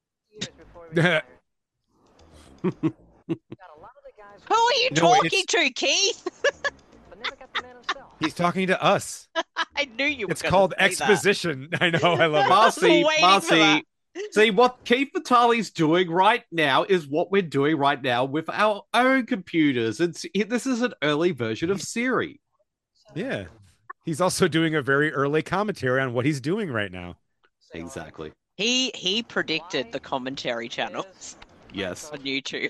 Who are you No, talking it's- to, Keith? He's talking to us. I knew you were It's gonna called say that. exposition. I know. I love it. Marcy, waiting for Marcy. that. See, what Keith Vitale's doing right now is what we're doing right now with our own computers. It's, this is an early version of Siri. Yeah. He's also doing a very early commentary on what he's doing right now. Exactly. He he predicted the commentary channels Yes. on YouTube.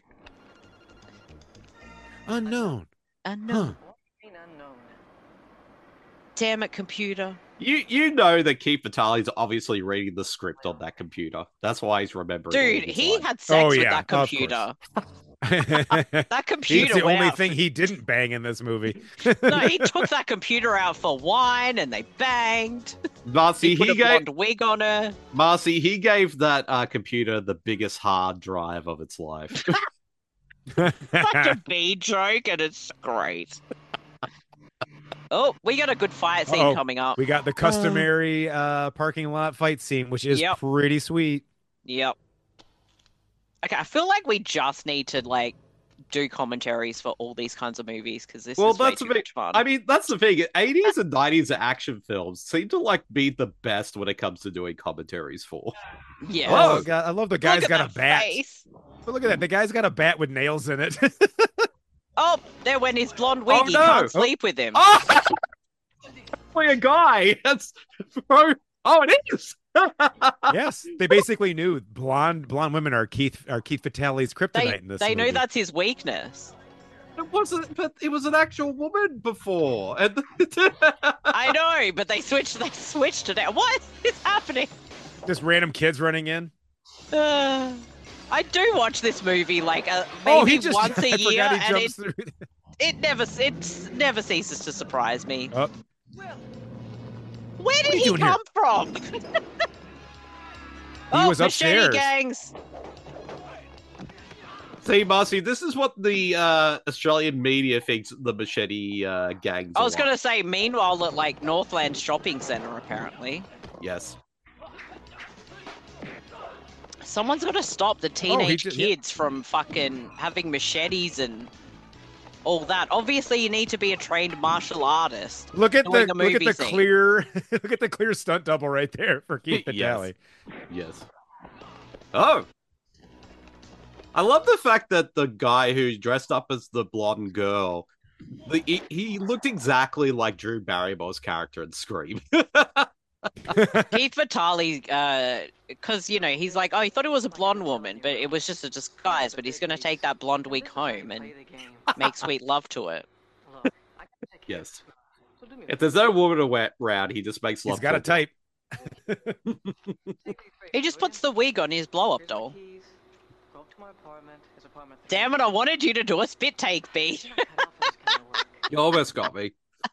Unknown. Unknown. Damn it, computer. You you know that Keith Vitale's obviously reading the script on that computer. That's why he's remembering. all Dude, of his he lines. had sex Oh, with yeah, that of course. computer. That computer He's the went only out thing for- he didn't bang in this movie. No, he took that computer out for wine and they banged. Marcy, He put he, a gave blonde wig on her. Marcy, he gave that uh, computer the biggest hard drive of its life. Such a B joke, and it's great. Oh, we got a good fight scene Uh-oh. coming up. We got the customary uh, parking lot fight scene, which is Yep. pretty sweet. Yep. Okay, I feel like we just need to like do commentaries for all these kinds of movies because this well, is way that's too a bit. much fun. I mean, that's the thing. eighties and nineties action films seem to like be the best when it comes to doing commentaries for. Yeah. Oh, God, I love the guy's Look at got a that bat. face. But look at that. The guy's got a bat with nails in it. Oh, there went his blonde wig. Oh, He no. can't sleep with him. Oh, for a guy. That's bro. Oh, it is. Yes, they basically knew blonde blonde women are Keith are Keith Vitale's kryptonite They, in this they movie. know that's his weakness. It wasn't, but it was an actual woman before. And I know, but they switched. They switched it out. What is happening? Just random kids running in. Uh, I do watch this movie like uh, maybe Oh, he just once I a year, forgot he and it, jumps through. it never it never ceases to surprise me. Oh, Where did you he doing come from? he oh, was machete upstairs. gangs. See, Marcy, this is what the uh, Australian media thinks the machete uh, gangs. I was are gonna like. say, meanwhile, at like Northland Shopping Centre, apparently, Yes. someone's got to stop the teenage just- yeah. kids from fucking having machetes and all that. Obviously, you need to be a trained martial artist. look at doing the a look at movie the scene. clear look at the clear stunt double right there for Keith Yes. Vitale. Yes. Oh. I love the fact that the guy who dressed up as the blonde girl, the, he, he looked exactly like Drew Barrymore's character in Scream. Keith Vitale, because you know he's like, oh, he thought it was a blonde woman, but it was just a disguise. But he's gonna take that blonde wig home and make sweet love to it. Yes. If there's no woman around, he just makes love. He's got a to her. type. He just puts the wig on his blow up doll. Damn it! I wanted you to do a spit take, B. You almost got me.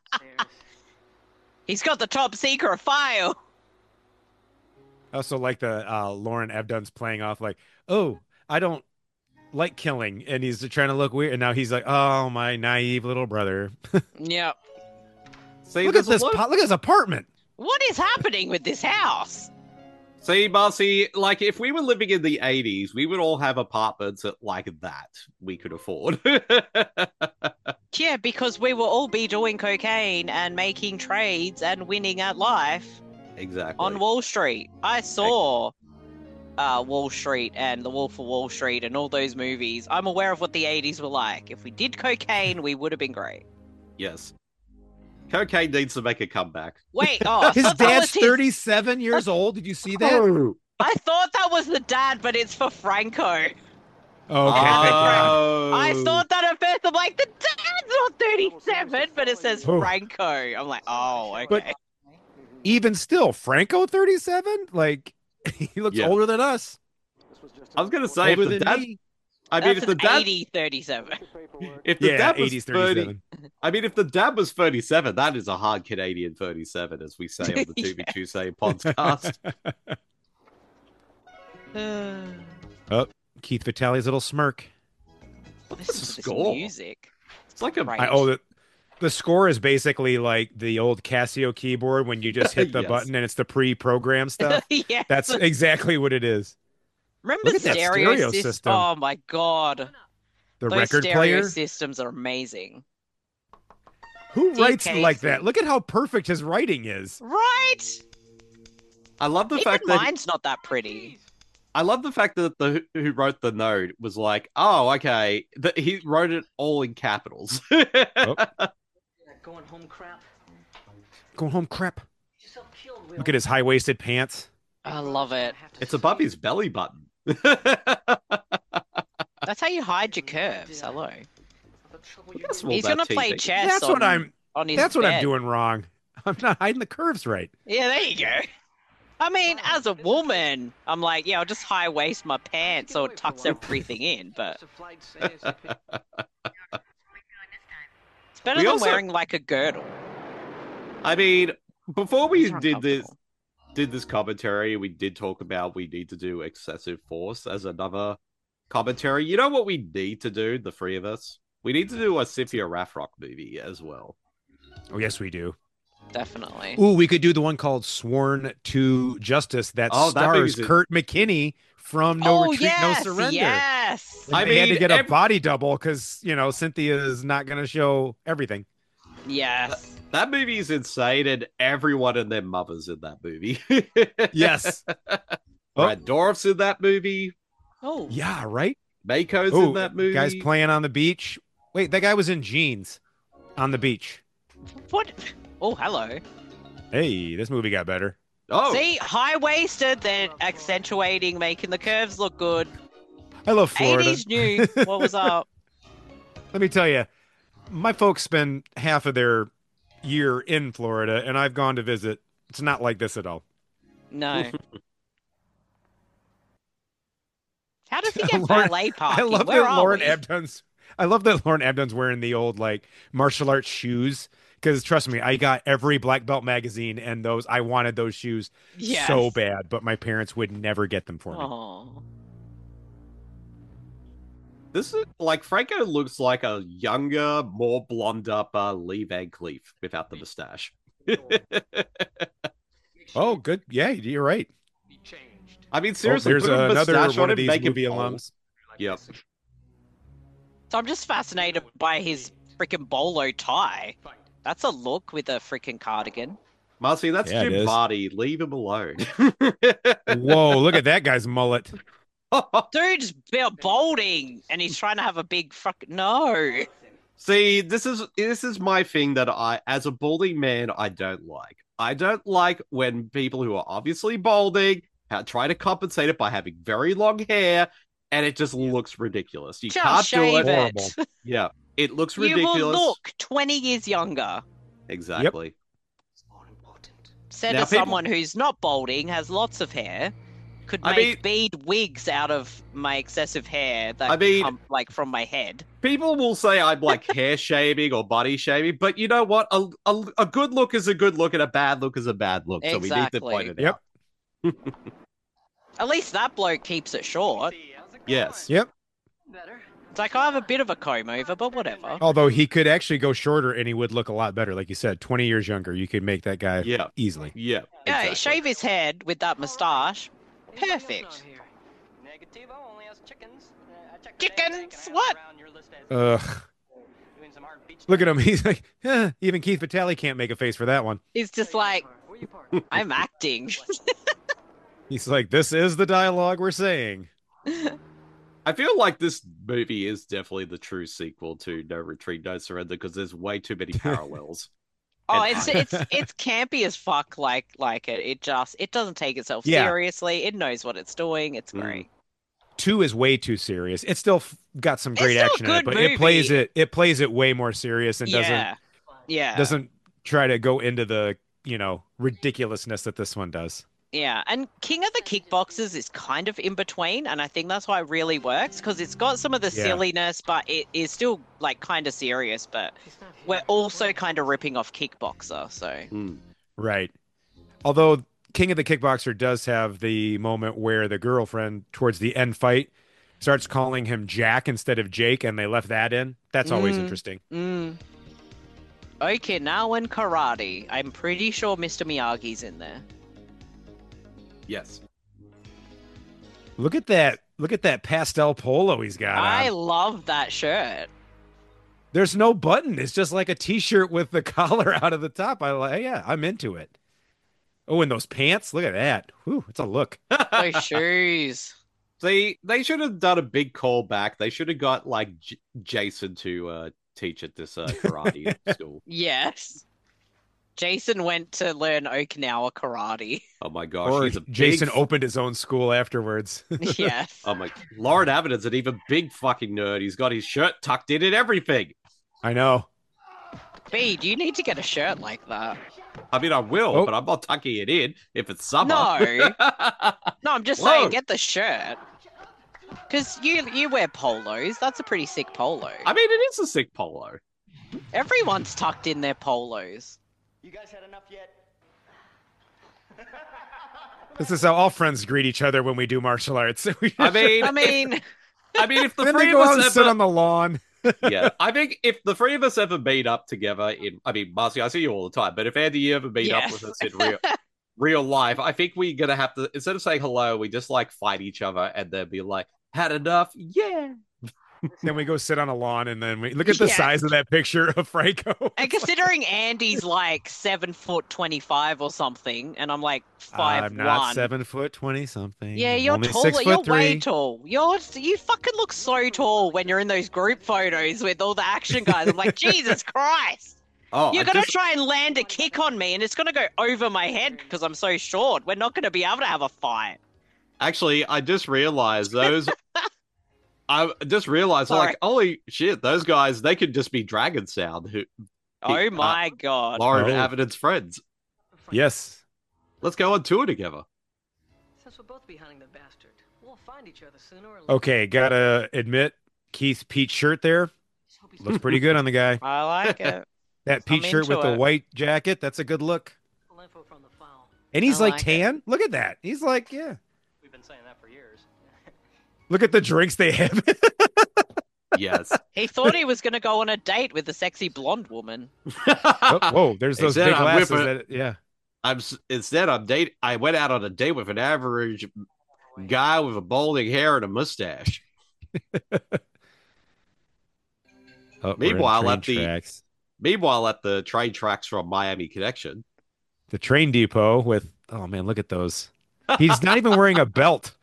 He's got the top secret file. I also like the uh, Lauren Evdun's playing off like, oh, I don't like killing, and he's trying to look weird, and now he's like, oh, my naive little brother. Yep. See, look at there's a this. lot- po- look at this apartment. What is happening with this house? See, Marcy, like if we were living in the eighties, we would all have apartments at like that we could afford. Yeah, because we will all be doing cocaine and making trades and winning at life Exactly. on Wall Street. I saw uh, Wall Street and The Wolf of Wall Street and all those movies. I'm aware of what the eighties were like. If we did cocaine, we would have been great. Yes. Cocaine needs to make a comeback. Wait, oh, I His thought that dad's was his- thirty-seven years old. Did you see that? Oh. I thought that was the dad, but it's for Franco. Okay, thank God. Oh. I thought that at first. I'm like, the dad's not thirty-seven, but it says Oh. Franco. I'm like, oh, okay. But even still, Franco thirty-seven? Like, he looks Yeah. older than us. I was gonna say, if Older the than dad, me. I mean, That's if the an dad, eighty thirty-seven. if the Yeah, dad was eighties thirty, thirty-seven. I mean, if the dad was thirty-seven, that is a hard Canadian thirty-seven, as we say on the Yeah. T V Tuesday podcast. Oh, Keith Vitale's little smirk. Listen to this Score. music. It's like a Right. I, oh, the, the score is basically like the old Casio keyboard when you just hit the Yes. button and it's the pre-programmed stuff. Yes. That's exactly what it is. Remember Look at that stereo, stereo sys- system. Oh my god. The Those record stereo player. systems are amazing. Who Steve writes like Casey. that? Look at how perfect his writing is. Right? I love the Even fact that mine's not that pretty. I love the fact that the who wrote the note was like, oh, okay, that he wrote it all in capitals. Oh, Going home crap. going home crap. Yourself killed, Will. Look at his high-waisted pants. I love it. It's above his belly button. That's how you hide your curves. Hello. Small He's that gonna play T V. chess. That's on, what I'm. on his That's what I'm bed. doing wrong. I'm not hiding the curves right. Yeah, there you go. I mean, as a woman, I'm like, yeah, I'll just high waist my pants so it tucks everything in, but it's better We than also- wearing like a girdle. I mean, before we These are did this uncomfortable. did this commentary, we did talk about we need to do excessive force as another commentary. You know what we need to do, the three of us? We need to do a Cynthia Rathrock movie as well. Oh, yes, we do. Definitely. Ooh, we could do the one called Sworn to Justice that Oh, that stars movie's a- Kurt McKinney from No Oh, Retreat, yes, No Surrender. yes. And I they had to mean, get a ev- body double because, you know, Cynthia is not going to show everything. Yes. That movie is insane, and everyone and their mothers in that movie. Yes. Brad Dorff's in that movie. Oh. Yeah, right? Mako's Oh, in that movie. guys playing on the beach. Wait, that guy was in jeans on the beach. What? Oh, hello. Hey, this movie got better. Oh, See, high waisted, they're accentuating, making the curves look good. I love Florida. eighties new. What was up? Let me tell you, my folks spend half of their year in Florida, and I've gone to visit. It's not like this at all. No. How does he get Lauren- valet I parking? love Where that are Lauren we? Abdon's. I love that Lauren Abdon's wearing the old like martial arts shoes. Because trust me, I got every black belt magazine, and those I wanted those shoes Yes. so bad, but my parents would never get them for me. Oh. this is like Franco looks like a younger, more blonde up uh, Lee Van Cleef without the mustache. Oh, good. Yeah, you're right. I mean, seriously, there's put a another mustache one on of him, these make him movie old. alums. Yep. So I'm just fascinated by his freaking bolo tie. That's a look with a freaking cardigan. Marcy, that's Yeah, it Jim is. Vardy. Leave him alone. Whoa, look at that guy's mullet. Dude's b- balding, and he's trying to have a big fuck. No. See, this is this is my thing that I, as a balding man, I don't like. I don't like when people who are obviously balding ha- try to compensate it by having very long hair, and it just looks ridiculous. You Just can't do shave it. it. Yeah, it looks You ridiculous. will look twenty years younger. Exactly. Said Now, as people- someone who's not balding, has lots of hair, could I make bead wigs out of my excessive hair that I mean- come like from my head. People will say I'm like hair shaving or body shaving, but you know what? A, a, a good look is a good look, and a bad look is a bad look. So we need to point it Yep. out. At least that bloke keeps it short. Yes. Yep. It's like I have a bit of a comb over, but whatever. Although he could actually go shorter and he would look a lot better. Like you said, twenty years younger. You could make that guy Yeah. easily. Yeah. Yeah, exactly. shave his head with that moustache. Perfect. Chickens? What? Ugh. Look at him. He's like, eh, even Keith Vitale can't make a face for that one. He's just like, I'm acting. He's like, this is the dialogue we're saying. I feel like this movie is definitely the true sequel to No Retreat, No Surrender because there's way too many parallels. Oh, And- it's it's it's campy as fuck. Like like it. It just it doesn't take itself Yeah. seriously. It knows what it's doing. It's Mm. great. Two is way too serious. It's still f- got some It's great still a action in it, good but movie. it plays it it plays it way more serious and doesn't Yeah. Yeah. doesn't try to go into the, you know, ridiculousness that this one does. Yeah, and King of the Kickboxers is kind of in between, and I think that's why it really works because it's got some of the Yeah. silliness, but it is still like kind of serious. But we're also kind of ripping off Kickboxer, so Mm. Right. Although King of the Kickboxer does have the moment where the girlfriend towards the end fight starts calling him Jack instead of Jake, and they left that in. That's always Mm. interesting. Mm. Okinawan karate. I'm pretty sure Mister Miyagi's in there. Yes. Look at that. Look at that pastel polo he's got I on. love that shirt. There's no button. It's just like a t-shirt with the collar out of the top. I like, yeah, I'm into it. Oh, and those pants. Look at that. Whew, it's a look. Those shoes. See, they should have done a big callback. They should have got like J- Jason to uh, teach at this uh, karate school. Yes. Jason went to learn Okinawa karate. Oh my gosh, Or he's a Jason big... opened his own school afterwards. Yes. Oh my, Lauren Avenon's an even big fucking nerd. He's got his shirt tucked in and everything. I know. Bede, you need to get a shirt like that. I mean, I will, Oh. but I'm not tucking it in if it's summer. No. No, I'm just Whoa. saying, get the shirt. Because you you wear polos. That's a pretty sick polo. I mean, it is a sick polo. Everyone's tucked in their polos. You guys had enough yet? This is how all friends greet each other when we do martial arts. I mean, I mean, I mean, if the then three they of go us out and ever, sit on the lawn. yeah, I think if the three of us ever meet up together in, I mean, Marcy, I see you all the time, but if Andy, you ever meet Yeah. up with us in real, real life, I think we're gonna have to, instead of saying hello, we just like fight each other and then be like, had enough? Yeah. Then we go sit on a lawn, and then we look at the Yeah. size of that picture of Franco. And considering Andy's like seven foot twenty five or something, and I'm like five I'm not one. seven foot twenty something. Yeah, I'm you're only taller. Six foot You're three. way tall. You're you fucking look so tall when you're in those group photos with all the action guys. I'm like, Jesus Christ! Oh, You're I gonna just- try and land a kick on me, and it's gonna go over my head because I'm so short. We're not gonna be able to have a fight. Actually, I just realized those. I just realized, Sorry. like, holy shit, those guys, they could just be Dragon Sound, who, Oh uh, my god! Lauren Oh. Avedon's friends. Yes. Let's go on tour together. Since we'll both be hunting the bastard, we'll find each other sooner or later. Okay, gotta admit, Keith's peach shirt there looks pretty good on the guy. I like it. That peach I'm shirt with into the it. white jacket, that's a good look. And he's I like like it. tan. Look at that. He's like, yeah. We've been saying that for years. Look at the drinks they have. Yes. He thought he was gonna go on a date with a sexy blonde woman. Oh, whoa, there's those Instead, big I'm glasses. whipping- That, yeah. I'm s- instead I'm date. I went out on a date with an average guy with a balding hair and a mustache. Oh, we're in Meanwhile, train at the tracks. meanwhile at the train tracks from Miami Connection. The train depot with, oh man, look at those. He's not even wearing a belt.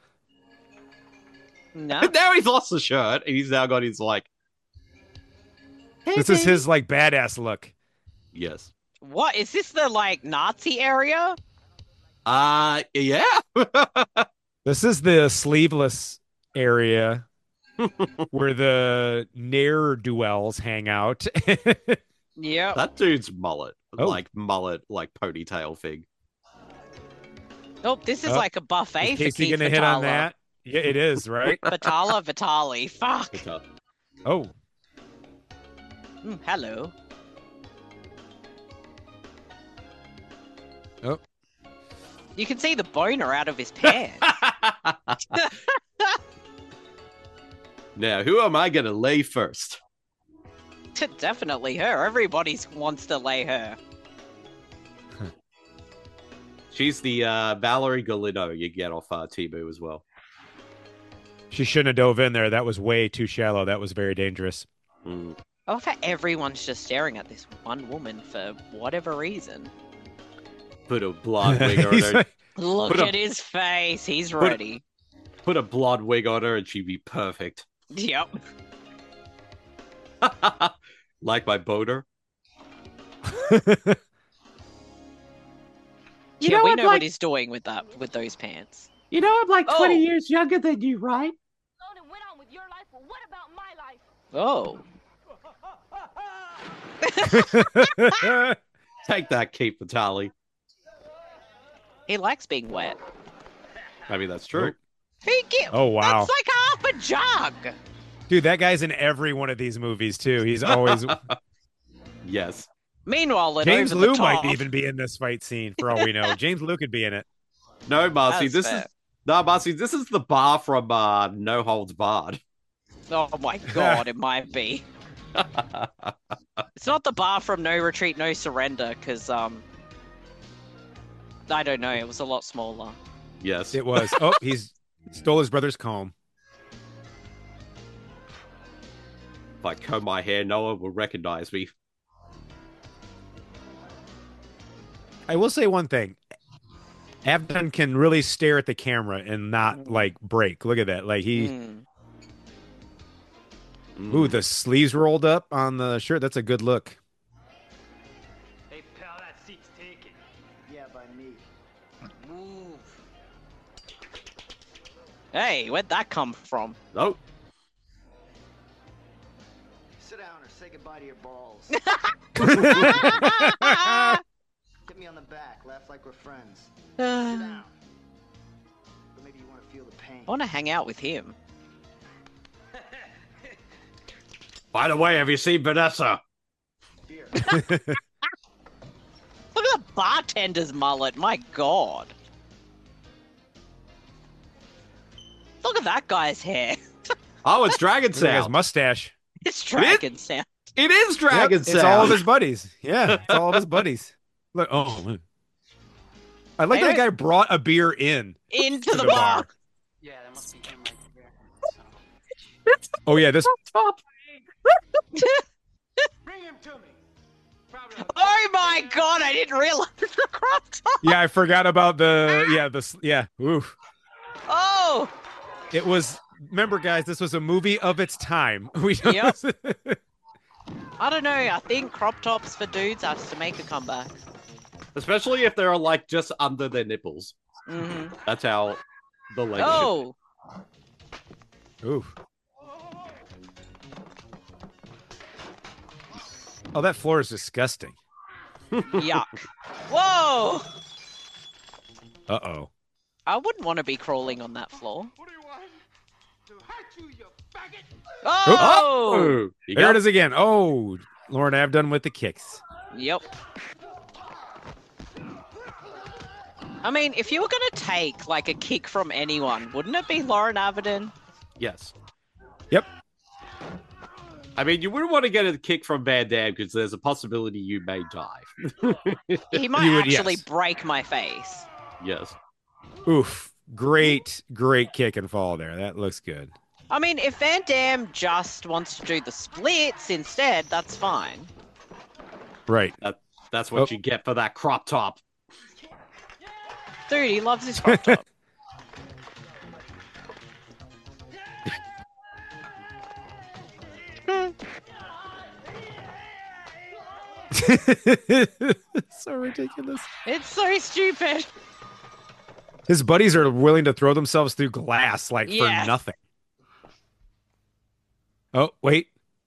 No. And now he's lost the shirt, and he's now got his like. This is his like badass look. Yes. What is this? The like Nazi area? Uh yeah. This is the sleeveless area where the ne'er duels hang out. Yep. That dude's mullet, Oh. like mullet, like ponytail thing. Oh, this is Oh, like a buffet Is for Casey Keith gonna hit on Vitala. that? Yeah, it is, right? Vitala Vitali. Fuck. Oh, Mm, hello. oh. You can see the boner out of his pants. Now, who am I gonna lay first? Definitely her. Everybody wants to lay her. She's the uh, Valerie Galindo you get off uh, Timu as well. She shouldn't have dove in there. That was way too shallow. That was very dangerous. Mm. I love how everyone's just staring at this one woman for whatever reason. Put a blonde wig on He's her. like- Look Put a- at his face. He's Put- ready. Put a blonde wig on her, and she'd be perfect. Yep. Like my boner. You yeah, know, we I'm know like- what he's doing with that, with those pants. You know, I'm like Oh. twenty years younger than you, right? Oh. Take that, Keith Vitale. He likes being wet. I mean, that's true. He get, Oh, wow. That's like half a jug. Dude, that guy's in every one of these movies too. He's always Yes. Meanwhile, it James over the Liu top. might even be in this fight scene for all we know. James Liu could be in it. No, Marcy, That's this fair. is no, Marcy. This is the bar from uh, No Holds Barred. Oh my god, it might be. It's not the bar from No Retreat, No Surrender, because um, I don't know. It was a lot smaller. Yes, It was. Oh, he's stole his brother's comb. If I comb my hair, no one will recognize me. I will say one thing. Abdon can really stare at the camera and not like break. Look at that. Like he Mm. Ooh, the sleeves rolled up on the shirt. That's a good look. Hey, pal, that seat's taken. Yeah, by me. Move. Hey, where'd that come from? Oh, Sit down or say goodbye to your balls. Hey, Get me on the back, laugh like we're friends. Uh, Sit down. Or maybe you want to feel the pain. I want to hang out with him. By the way, have you seen Vanessa? Look at the bartender's mullet. My God. Look at that guy's hair. Oh, it's Dragon Look at his Sound. mustache. It's Dragon Sound. It is Dragon Yep, Sound. It's all of his buddies. Yeah, it's all of his buddies. Look, oh, look. I like I that don't- guy brought a beer in. Into to the, the bar. bar. Yeah, that must be him right there. Oh yeah, this. Bring him to me. Oh my God, I didn't realize the crop top. Yeah, I forgot about the. Yeah, this. Yeah, oof. Oh, It was. Remember, guys, this was a movie of its time. We don't. Yep. I don't know. I think crop tops for dudes has to make a comeback. Especially if they're like just under their nipples. Mm-hmm. That's how the leg. Oh, Oof. Oh, that floor is disgusting. yuck. Whoa. Uh oh. I wouldn't want to be crawling on that floor. What do you want? To hurt you, you faggot! Oh! Oh, you There got- it is again. Oh, Lauren Avdon with the kicks. Yep. I mean, if you were going to take like a kick from anyone, wouldn't it be Lauren Avedon? Yes. Yep. I mean, you wouldn't want to get a kick from Van Damme because there's a possibility you may die. He might You would, actually yes. break my face. Yes. Oof. Great, great kick and fall there. That looks good. I mean, if Van Damme just wants to do the splits instead, that's fine. Right. That, that's what Oh. you get for that crop top. Dude, he loves his crop top. So ridiculous. It's so stupid. His buddies are willing to throw themselves through glass like Yes. for nothing. Oh, wait.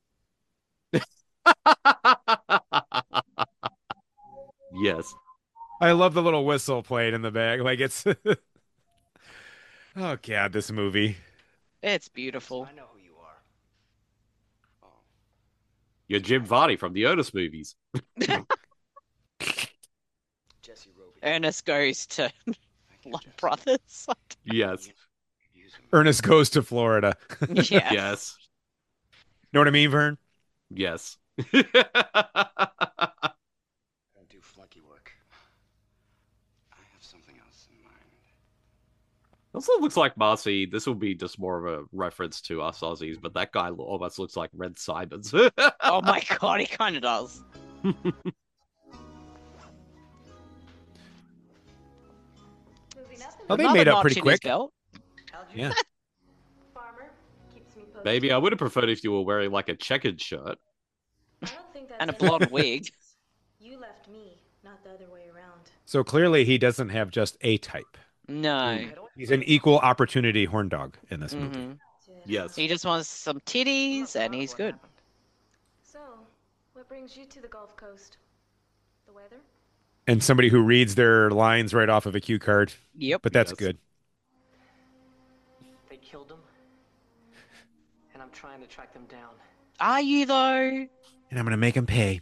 Yes. I love the little whistle playing in the back. Like it's. Oh, God, this movie. It's beautiful. I know who you are. You're Jim Varney from the Ernest movies. Jesse Roby. Ernest goes to Blood Brothers. Yes. Ernest goes to Florida. Yeah. Yes. Know what I mean, Vern? Yes. I don't do flunky work. I have something else in mind. Also looks like Marcy. This will be just more of a reference to us Aussies, but that guy almost looks like Red Simons. Oh my God, he kind of does. Oh, they Another made up notch pretty in his quick. belt. Yeah. Maybe I would have preferred if you were wearing like a checkered shirt. And a blonde wig. You left me, not the other way around. So clearly he doesn't have just a type. No. He's an equal opportunity horn dog in this movie. Mhm. Yes. He just wants some titties and he's good. So, what brings you to the Gulf Coast? The weather? And somebody who reads their lines right off of a cue card. Yep. But that's Yes. good. They killed him. And I'm trying to track them down. Are you though? And I'm going to make him pay.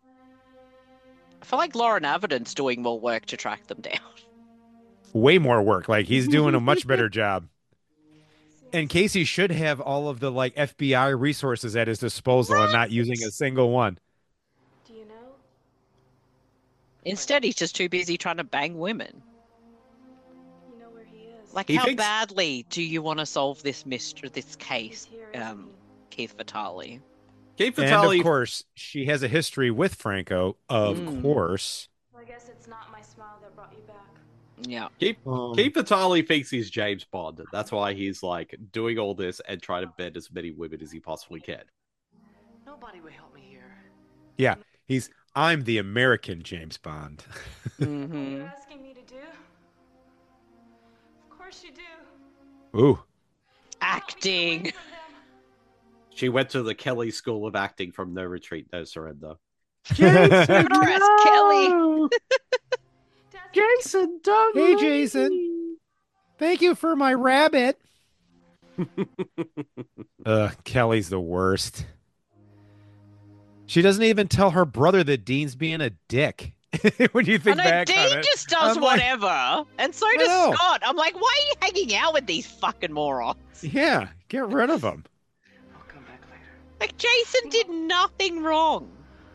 I feel like Lauren Avedon's doing more work to track them down. Way more work. Like he's doing a much better job. And Casey should have all of the like F B I resources at his disposal and not using a single one. Do you know? Instead, he's just too busy trying to bang women. You know where he is. Like, He how thinks- badly do you want to solve this mystery, this case, He's here, isn't um, Keith Vitale? Keith And Vitale. of course, she has a history with Franco, of Mm. course. Well, I guess it's not my smile that brought you back. Yeah. Keith, Um, Keith Vitale thinks he's James Bond. That's why he's like doing all this and trying to bed as many women as he possibly can. Nobody will help me here. Yeah, he's I'm the American James Bond. Mm-hmm. You're asking me to do? Of course you do. Ooh. Acting. She went to the Kelly School of Acting from No Retreat, No Surrender. Give it a rest, Kelly. Jason, don't Hey, Jason. Thank you for my rabbit. uh, Kelly's the worst. She doesn't even tell her brother that Dean's being a dick. When you think I know, back Dean on it, just does I'm like, whatever, and so I does know. Scott. I'm like, why are you hanging out with these fucking morons? yeah, get rid of him. Like, Jason did nothing wrong.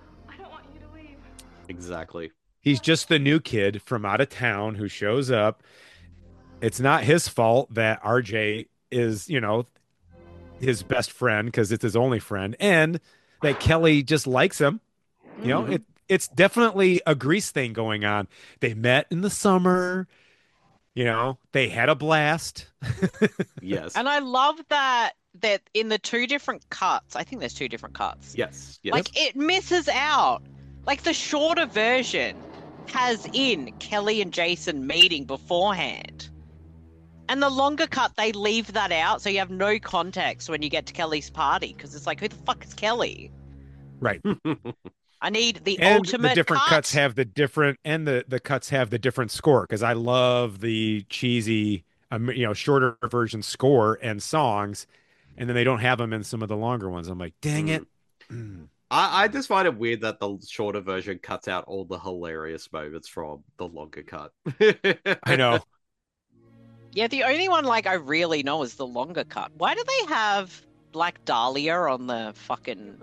Exactly. He's just the new kid from out of town who shows up. It's not his fault that R J is, you know, his best friend because it's his only friend, and that Kelly just likes him. You know, Mm-hmm. it it's definitely a Grease thing going on. They met in the summer. You know, they had a blast. Yes. And I love that that in the two different cuts, I think there's two different cuts. Yes. Yes. Like, it misses out. Like, the shorter version has in Kelly and Jason meeting beforehand. And the longer cut, they leave that out, so you have no context when you get to Kelly's party, because it's like, who the fuck is Kelly? Right. I need the And ultimate the different cut. cuts have the different, and the the cuts have the different score, because I love the cheesy, um, you know, shorter version score and songs, and then they don't have them in some of the longer ones. I'm like, dang it. I, I just find it weird that the shorter version cuts out all the hilarious moments from the longer cut. I know. Yeah, the only one, like, I really know is the longer cut. Why do they have Black Dahlia on the fucking...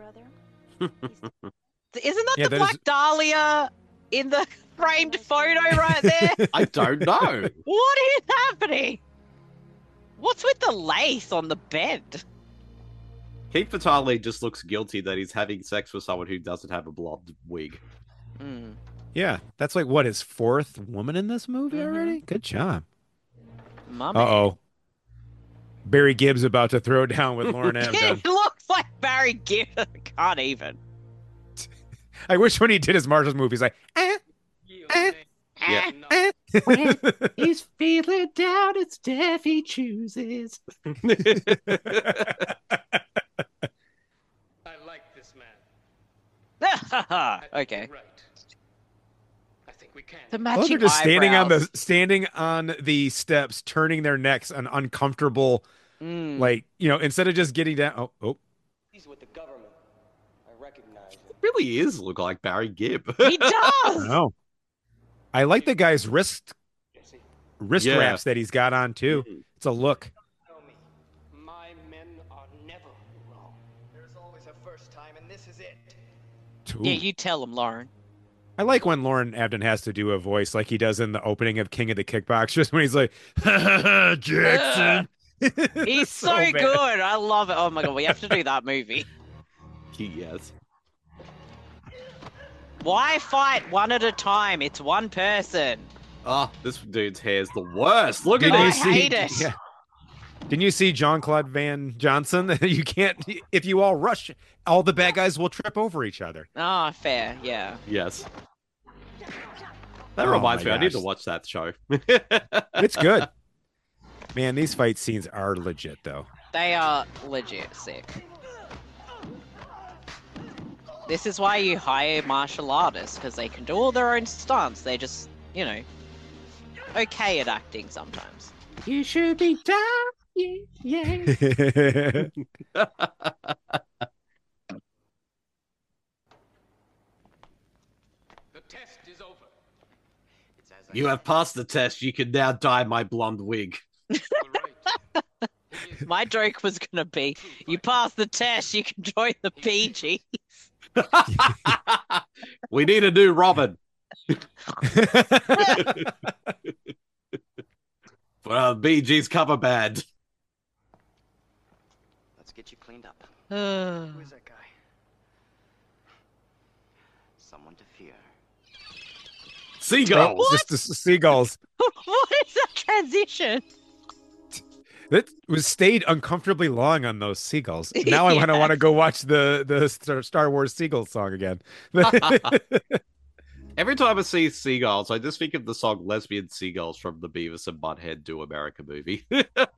Isn't that Yeah, the that Black is- Dahlia in the framed photo right there? I don't know. What is happening? What's with the lace on the bed? Keith Vitale just looks guilty that he's having sex with someone who doesn't have a blonde wig. Mm. Yeah, that's like what, his fourth woman in this movie already? Good job. Mummy. Uh oh. Barry Gibbs about to throw down with Lauren Amdon. It looks like Barry Gibb. Can't even. I wish when he did his Marshals movie, he's like, eh, eh, Yeah. eh. When he's feeling down, it's death he chooses. I like this man. Okay. Right. I think we can. The I love matching they're just standing on the eyebrows. standing on the steps, turning their necks, an uncomfortable, Mm. like, you know, instead of just getting down. Oh, oh. He's with the government. I recognize him. Really is look like Barry Gibb. He does. No. I like the guy's wrist wrist Yeah. wraps that he's got on too. It's a look. Know me. My men are never wrong. There's always a first time, and this is it. Yeah, Ooh. you tell him, Lauren. I like when Lauren Abden has to do a voice like he does in the opening of King of the Kickboxers when he's like, Jackson. He's so, bad. good. I love it. Oh my god, we have to do that movie. Yes. Why fight one at a time? It's one person. Oh, this dude's hair is the worst. Look at Didn't you I this. see- hate it. Yeah. Didn't you see John Claude Van Johnson? You can't, if you all rush, all the bad guys will trip over each other. Ah, fair. Yeah. Yes. That Oh reminds my me, I need to gosh. watch that show. It's good. Man, these fight scenes are legit, though. They are legit sick. This is why you hire martial artists, because they can do all their own stunts. They're just, you know, okay at acting sometimes. You should be dying. Yeah. The test is over. You have passed the test. You can now dye my blonde wig. My joke was going to be, you pass the test, you can join the P G. We need a new Robin. For our Bee Gees cover band. Let's get you cleaned up. Uh, Who is that guy? Someone to fear. Seagulls. Just the s- seagulls. what is that transition? That was stayed uncomfortably long on those seagulls. Now I want to Yes. want to go watch the the Star- Star Wars seagull song again. Every time I see seagulls, I just think of the song Lesbian Seagulls from the Beavis and Butthead Do America movie.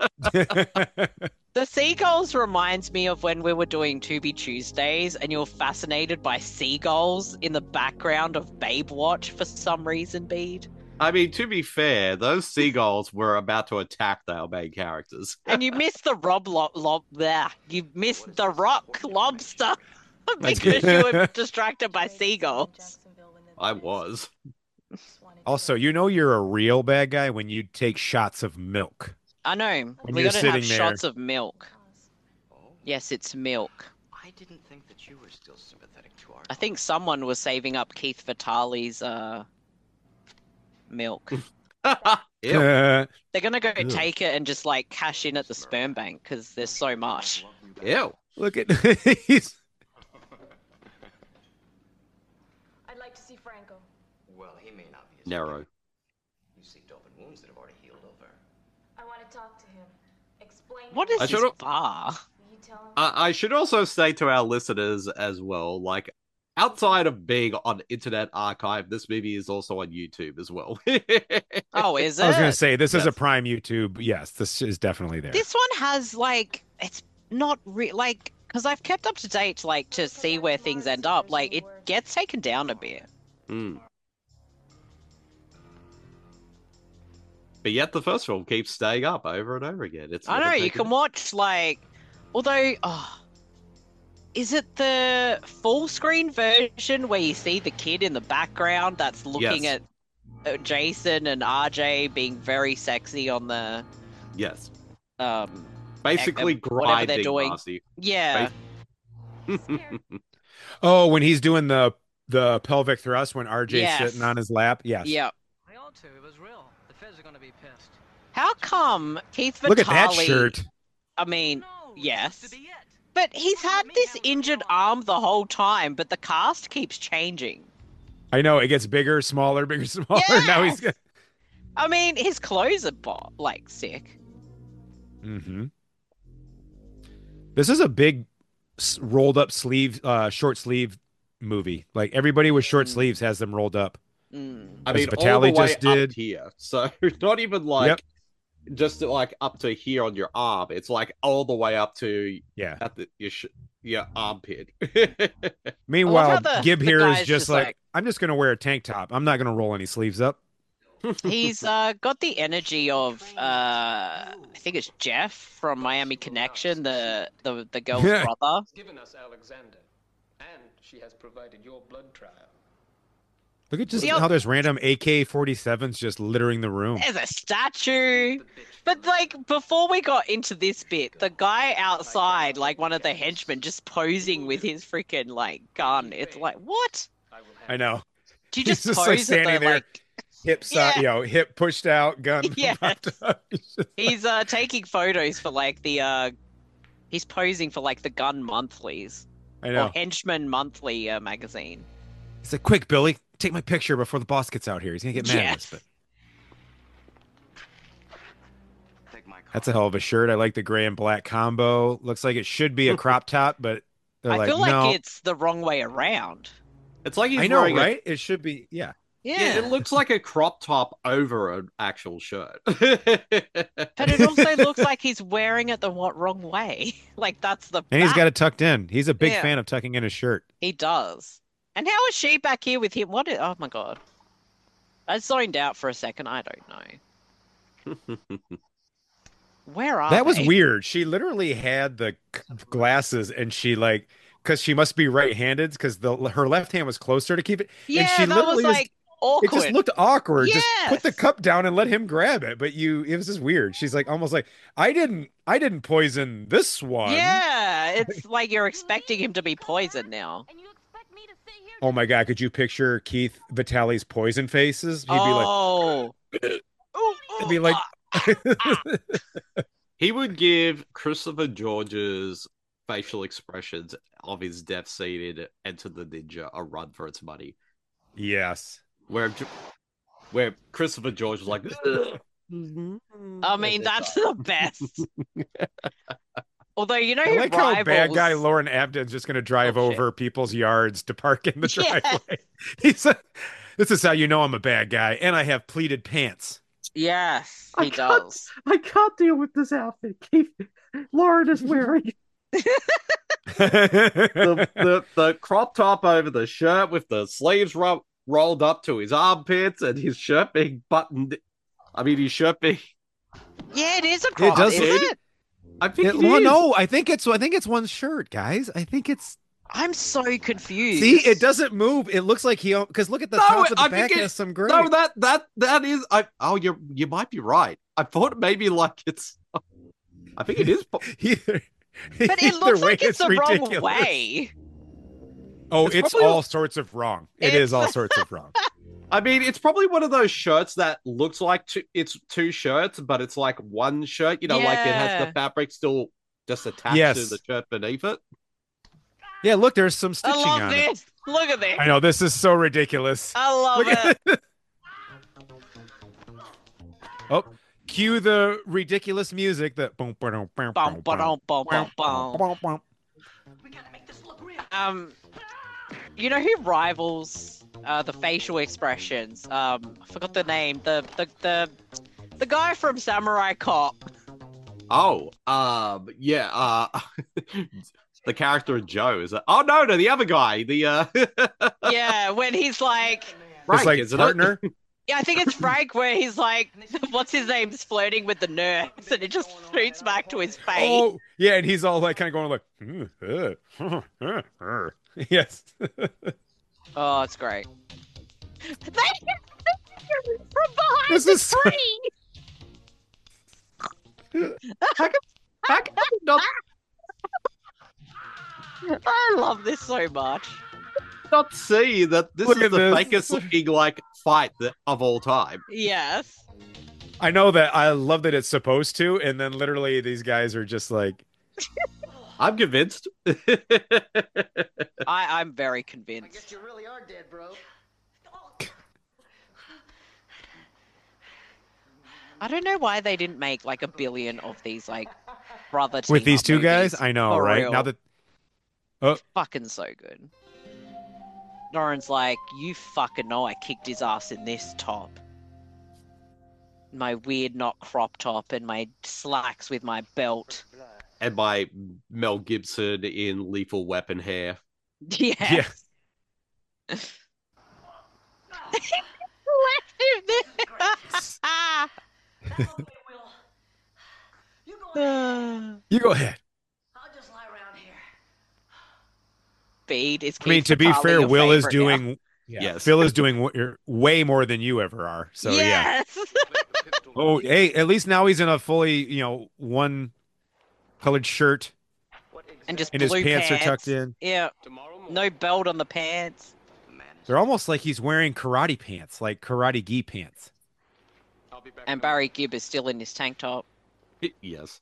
The seagulls reminds me of when we were doing To Be Tuesdays and you're fascinated by seagulls in the background of Babe Watch for some reason, Bede. I mean, to be fair, those seagulls were about to attack our main characters. And you missed the Rob Lob, lob there. You missed the rock lobster because you were distracted by seagulls. I was. Also, you know you're a real bad guy when you take shots of milk. I know. When we you're gotta have sitting there. shots of milk. Yes, it's milk. I didn't think that you were still sympathetic to our. I think someone was saving up Keith Vitale's uh milk. Ew. Uh, They're gonna go Ew. take it and just like cash in at the sperm bank because there's so much. Ew. Look at he's I'd like to see Franco. Well, he may not be as narrow. You seek open wounds that have already healed over. I want to talk to him. Explain. What him. is I this should've- bar? Will you tell him? I, I should also say to our listeners as well, like, outside of being on Internet Archive, this movie is also on YouTube as well. Oh, is it? I was going to say this is a Yes. Prime YouTube. Yes, this is definitely there. This one has like it's not re- like because I've kept up to date like to see where things end up. Like it gets taken down a bit. Mm. But yet the first film keeps staying up over and over again. It's I never know you taken- can watch like, although oh, is it the full screen version where you see the kid in the background that's looking Yes. at uh, Jason and R J being very sexy on the Yes. um Basically ec- whatever they're grinding, doing. Marcy. Yeah. Oh, when he's doing the the pelvic thrust when R J's Yes. sitting on his lap. Yes. Yeah. I ought to. It was real. The feds are gonna be pissed. How come Keith Vitale? Look at that shirt. I mean, yes. But he's had this injured arm the whole time, but the cast keeps changing. I know it gets bigger, smaller, bigger, smaller. Now he's got. I mean, his clothes are bo- like sick. Mm-hmm. This is a big s- rolled up sleeve, uh, short sleeve movie. Like everybody with short sleeves has them rolled up. Mm. I As mean, all Vitale the way just did. up here. So not even like Yep. just like up to here on your arm. It's like all the way up to Yeah. at the your sh- your armpit. Meanwhile, the- Gib the here guy's is just, just like, like- I'm just gonna wear a tank top. I'm not gonna roll any sleeves up. He's uh, got the energy of uh, I think it's Jeff from Miami Connection, the the the girl's Yeah. brother. Given us Alexander, and she has provided your blood trial. Look at just Yep. how there's random A K forty-sevens just littering the room. There's a statue. But like before we got into this bit, the guy outside, like one of the henchmen, just posing with his freaking like gun. It's like, what? I know. Do you He's just, just, pose like, at standing the there. like? Hip si- Yeah. you know, hip pushed out, gun Yes. popped up. He's just- He's uh taking photos for like the uh, he's posing for like the Gun Monthlies I or know. Henchman Monthly uh, magazine. He's like, quick, Billy, take my picture before the boss gets out here. He's gonna get mad at us. Yes. But that's a hell of a shirt. I like the gray and black combo. Looks like it should be a crop top, but they're I like, feel like no. it's the wrong way around. It's like he's I know, wearing a- right? It should be, yeah. Yeah, yeah, it looks like a crop top over an actual shirt. but it also looks like he's wearing it the what wrong way. Like that's the And he's back. got it tucked in. He's a big Yeah. fan of tucking in his shirt. He does. And how is she back here with him? What? Is, oh my god! I zoned out for a second. I don't know. Where are That was they? weird. She literally had the c- glasses and she like, because she must be right-handed because the her left hand was closer to keep it. Yeah, and she that was literally just- like awkward. It just looked awkward. Just put the Yes. cup down and let him grab it. But you, it was just weird. She's like almost like I didn't, I didn't poison this one. Yeah, it's like you're expecting him to be poisoned now. Oh my god, could you picture Keith Vitale's poison faces? He'd oh, be like, he'd be like, He would give Christopher George's facial expressions of his death scene in Enter the Ninja a run for its money. yes. Where where Christopher George was like, "Ugh." I mean that's the best. Although you know, I who like how bad rivals- guy Lauren Abden's just going to drive Oh, shit. over people's yards to park in the Yeah. driveway. He's like, this is how you know I'm a bad guy, and I have pleated pants. Yes, I he can't- does. I can't deal with this outfit. Keith Lauren is wearing the, the the crop top over the shirt with the sleeves ru- rolled up to his armpits and his shirt being buttoned. I mean, his shirt being. Yeah, it is a crop, It does- isn't it? I think It- it well, is. no, I think it's I think it's one shirt, guys. I think it's. I'm so confused. See, it doesn't move. It looks like he because look at the No, top of the I back think it- has some gray. No, that that that is. I oh, you you might be right. I thought maybe like it's. I think it is. po- Either, But it either looks way, like it's the ridiculous. wrong way. Oh, It's it's, probably- all sorts of wrong. It is all sorts of wrong. I mean, it's probably one of those shirts that looks like two, it's two shirts, but it's like one shirt. You know, like it has Yeah. the fabric still just attached to Yes. the shirt beneath it. Yeah, look, there's some I stitching love on it. this. Look at this. I know this is so ridiculous. I love Look at it. Oh, cue the ridiculous music. That boom, boom, boom, Bum, ba-dum, bum, bum, bum. Um, you know who rivals uh, the facial expressions? Um, I forgot the name. The the the the guy from Samurai Cop. Oh, um, yeah. Uh, the character of Joe is. Oh no, no, the other guy. The uh, Yeah, when he's like, Frank, It's like isn't partner. it? yeah, I think it's Frank, where he's like, what's his name, is flirting with the nurse, and it just shoots back to his face. Oh, yeah, and he's all like kind of going like, "Mm, uh, uh, uh." Yes. Oh, it's great. Thank you from behind This the is so- tree. How come, how come not, I love this so much. not see that this Look is at the this. fakest looking like fight that, of all time? Yes. I know that. I love that it's supposed to, and then literally these guys are just like, I'm convinced. I, I'm very convinced. Guess you really are dead, bro. I don't know why they didn't make like a billion of these like brother with team these up two guys. movies. I know, For right? real. Now that oh, Fucking so good. Lauren's like, you fucking know I kicked his ass in this top. My weird not crop top and my slacks with my belt. And by Mel Gibson in Lethal Weapon hair. Yes. yeah. Left him there. You go ahead. I'll just lie around here. Bede is. I mean, to be Keith Vitale fair, your Will is favorite now? doing. Yeah, Yes. Phil is doing w- way more than you ever are. So yeah. Yes. Oh, hey, at least now he's in a fully, you know, one colored shirt, And just and his blue pants, are tucked in. Yeah. No belt on the pants. They're almost like he's wearing karate pants, like karate gi pants. And Barry Gibb is still in his tank top. Yes.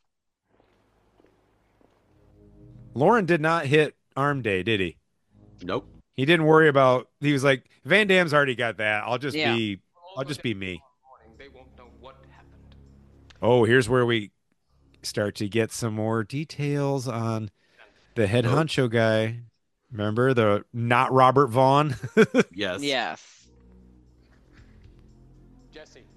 Lauren did not hit arm day, did he? Nope. He didn't worry about. He was like, Van Damme's already got that. I'll just Yeah. be. I'll just be me. They won't know what happened. Oh, here's where we start to get some more details on the head honcho guy. Remember the not Robert Vaughn? Yes. Yes. Jesse.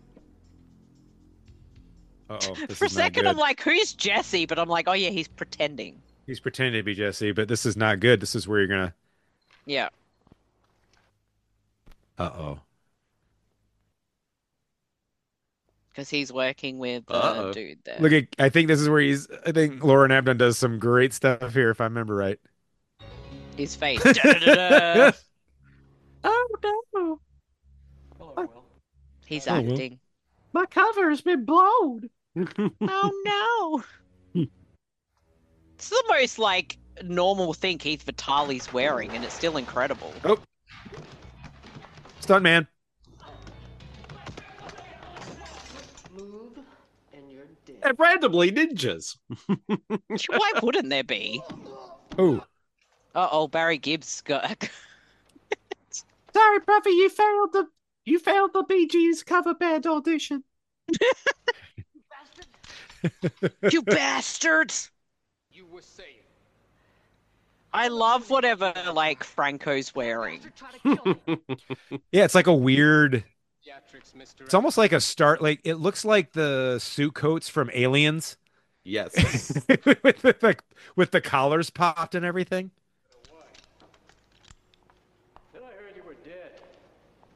Uh-oh, this For a is not second, good. I'm like, who's Jesse? But I'm like, oh yeah, he's pretending. He's pretending to be Jesse, but this is not good. This is where you're gonna. Yeah. Uh oh. Because he's working with the Uh-oh. dude there. Look at. I think this is where he's. I think Lauren Abdon does some great stuff here, if I remember right. His face. Da-da-da-da. Oh no. Hello, Will. He's Oh, well. acting. My cover has been blown. Oh no! It's the most like normal thing Keith Vitale's wearing, and it's still incredible. Oh. Stunt man. Move, and you're dead. And randomly ninjas. Why wouldn't there be? Oh. Uh oh, Barry Gibbs got. Sorry, brother, you failed the you failed the Bee Gees cover band audition. You bastards! You were saying. I love whatever like Franco's wearing. Yeah, it's like a weird. Theatrics, Mister It's almost like a start. Like it looks like the suit coats from Aliens, Yes. with the like, with the collars popped and everything. Then I heard you were dead.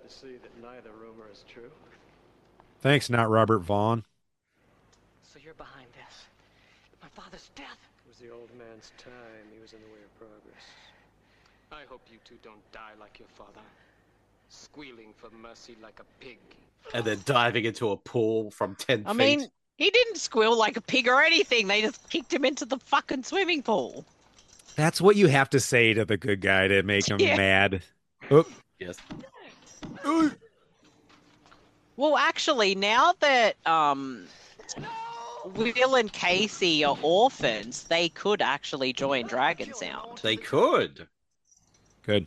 to see that neither rumor is true. Thanks, not Robert Vaughn. So you're behind this. My father's death. It was the old man's time. He was in the way of progress. I hope you two don't die like your father. Squealing for mercy like a pig. And then diving into a pool from ten I feet. mean, he didn't squeal like a pig or anything. They just kicked him into the fucking swimming pool. That's what you have to say to the good guy to make him Yeah. mad. Oop. Yes. Well, actually, now that um, Will and Casey are orphans, they could actually join Dragon Sound. They could. Good.